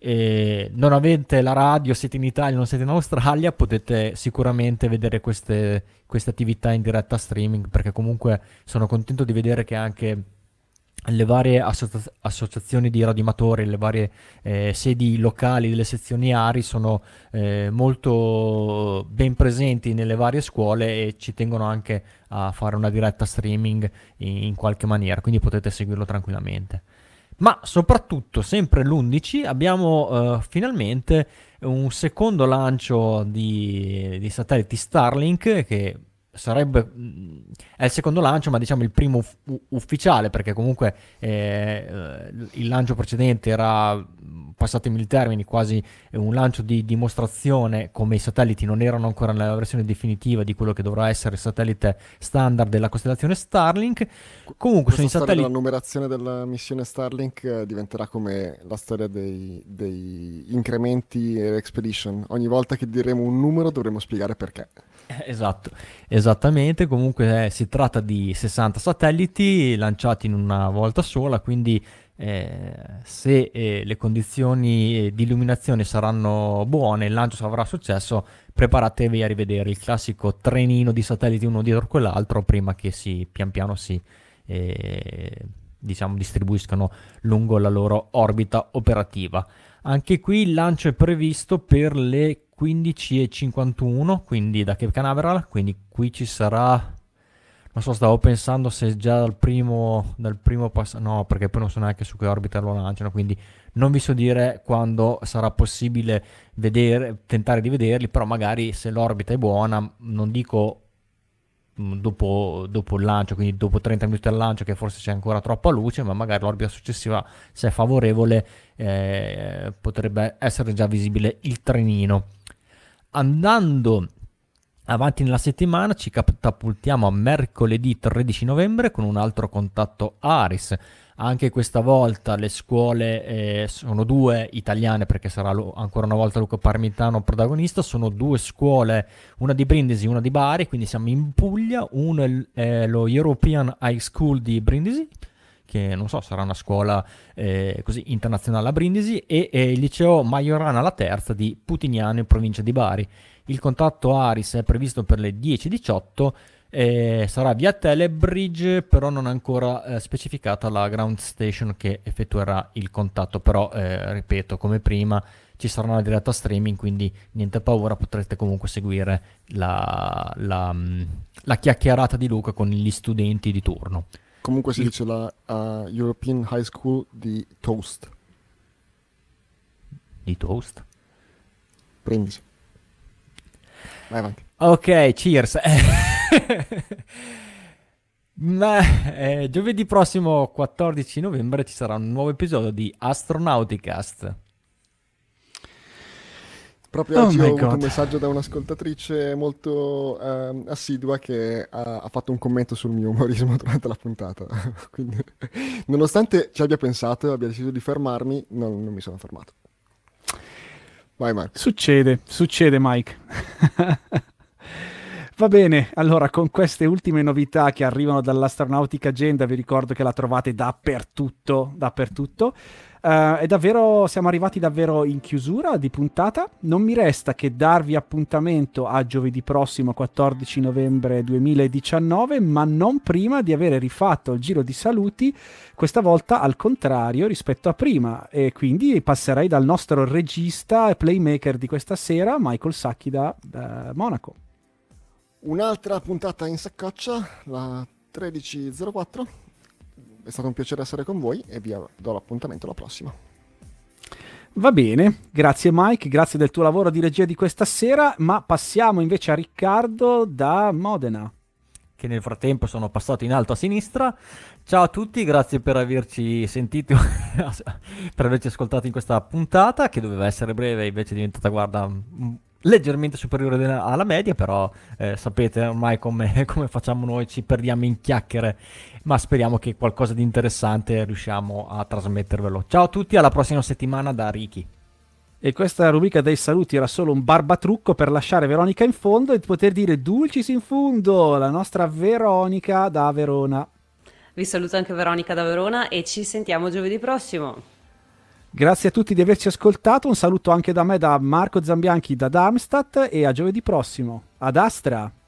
E non avete la radio, siete in Italia, non siete in Australia, potete sicuramente vedere queste, queste attività in diretta streaming, perché comunque sono contento di vedere che anche le varie associa- associazioni di radioamatori, le varie eh, sedi locali delle sezioni ARI sono eh, molto ben presenti nelle varie scuole, e ci tengono anche a fare una diretta streaming in, in qualche maniera, quindi potete seguirlo tranquillamente. Ma soprattutto, sempre l'undici, abbiamo eh, finalmente un secondo lancio di, di satelliti Starlink, che sarebbe mh, è il secondo lancio, ma diciamo il primo uff- u- ufficiale, perché comunque eh, eh, il lancio precedente era, mh, passatemi il termine, quasi un lancio di dimostrazione, come i satelliti non erano ancora nella versione definitiva di quello che dovrà essere il satellite standard della costellazione Starlink. Comunque Questa sono i storia satelliti. della numerazione della missione Starlink eh, diventerà come la storia dei, dei incrementi e expedition. Ogni volta che diremo un numero dovremo spiegare perché. Esatto, esattamente. Comunque eh, si tratta di sessanta satelliti lanciati in una volta sola, quindi eh, se eh, le condizioni di illuminazione saranno buone, il lancio avrà successo, preparatevi a rivedere il classico trenino di satelliti uno dietro quell'altro prima che si pian piano si eh, diciamo distribuiscano lungo la loro orbita operativa. Anche qui il lancio è previsto per le quindici e cinquantuno, quindi da Cape Canaveral, quindi qui ci sarà... Non so, stavo pensando se già dal primo, dal primo passo... No, perché poi non so neanche su che orbita lo lanciano, quindi non vi so dire quando sarà possibile vedere, tentare di vederli, però magari se l'orbita è buona, non dico dopo, dopo il lancio, quindi dopo trenta minuti al lancio che forse c'è ancora troppa luce, ma magari l'orbita successiva, se è favorevole, eh, potrebbe essere già visibile il trenino. Andando avanti nella settimana ci catapultiamo a mercoledì tredici novembre con un altro contatto ARISS. Anche questa volta le scuole eh, sono due italiane, perché sarà lo, ancora una volta Luca Parmitano protagonista. Sono due scuole, una di Brindisi e una di Bari, quindi siamo in Puglia. Uno è, è lo European High School di Brindisi, che non so, sarà una scuola eh, così internazionale a Brindisi, e, e il liceo Majorana la Terza di Putignano in provincia di Bari. Il contatto ARISS è previsto per le dieci e diciotto, eh, sarà via Telebridge, però non è ancora eh, specificata la ground station che effettuerà il contatto, però eh, ripeto, come prima ci sarà una diretta streaming, quindi niente paura, potrete comunque seguire la, la, la chiacchierata di Luca con gli studenti di turno. Comunque si il... dice la uh, European High School di Toast. Di Toast? Brindisi. Vai avanti. Ok, cheers. Ma, eh, giovedì prossimo quattordici novembre ci sarà un nuovo episodio di Astronauticast. Proprio Oh oggi my ho avuto God. un messaggio da un'ascoltatrice molto ehm, assidua che ha, ha fatto un commento sul mio umorismo durante la puntata. Quindi, nonostante ci abbia pensato e abbia deciso di fermarmi, non, non mi sono fermato. Vai Marco. Succede, succede Mike. Va bene, allora con queste ultime novità che arrivano dall'Astronautica Agenda, vi ricordo che la trovate dappertutto, dappertutto. Uh, è davvero, siamo arrivati davvero in chiusura di puntata. Non mi resta che darvi appuntamento a giovedì prossimo quattordici novembre duemiladiciannove, ma non prima di avere rifatto il giro di saluti, questa volta al contrario rispetto a prima, e quindi passerei dal nostro regista e playmaker di questa sera, Michael Sacchi da, da Monaco. Un'altra puntata in saccoccia, la tredici zero quattro. È stato un piacere essere con voi e vi do l'appuntamento alla prossima. Va bene, grazie Mike, grazie del tuo lavoro di regia di questa sera, ma passiamo invece a Riccardo da Modena. Che nel frattempo sono passato in alto a sinistra. Ciao a tutti, grazie per averci sentito, per averci ascoltato in questa puntata, che doveva essere breve, invece è diventata, guarda, leggermente superiore della- alla media, però eh, sapete ormai come, come facciamo noi, ci perdiamo in chiacchiere, ma speriamo che qualcosa di interessante riusciamo a trasmettervelo. Ciao a tutti, alla prossima settimana da Ricky. E questa rubrica dei saluti era solo un barbatrucco per lasciare Veronica in fondo e poter dire dulcis in fundo, la nostra Veronica da Verona. Vi saluto anche Veronica da Verona e ci sentiamo giovedì prossimo. Grazie a tutti di averci ascoltato, un saluto anche da me, da Marco Zambianchi da Darmstadt, e a giovedì prossimo. Ad Astra!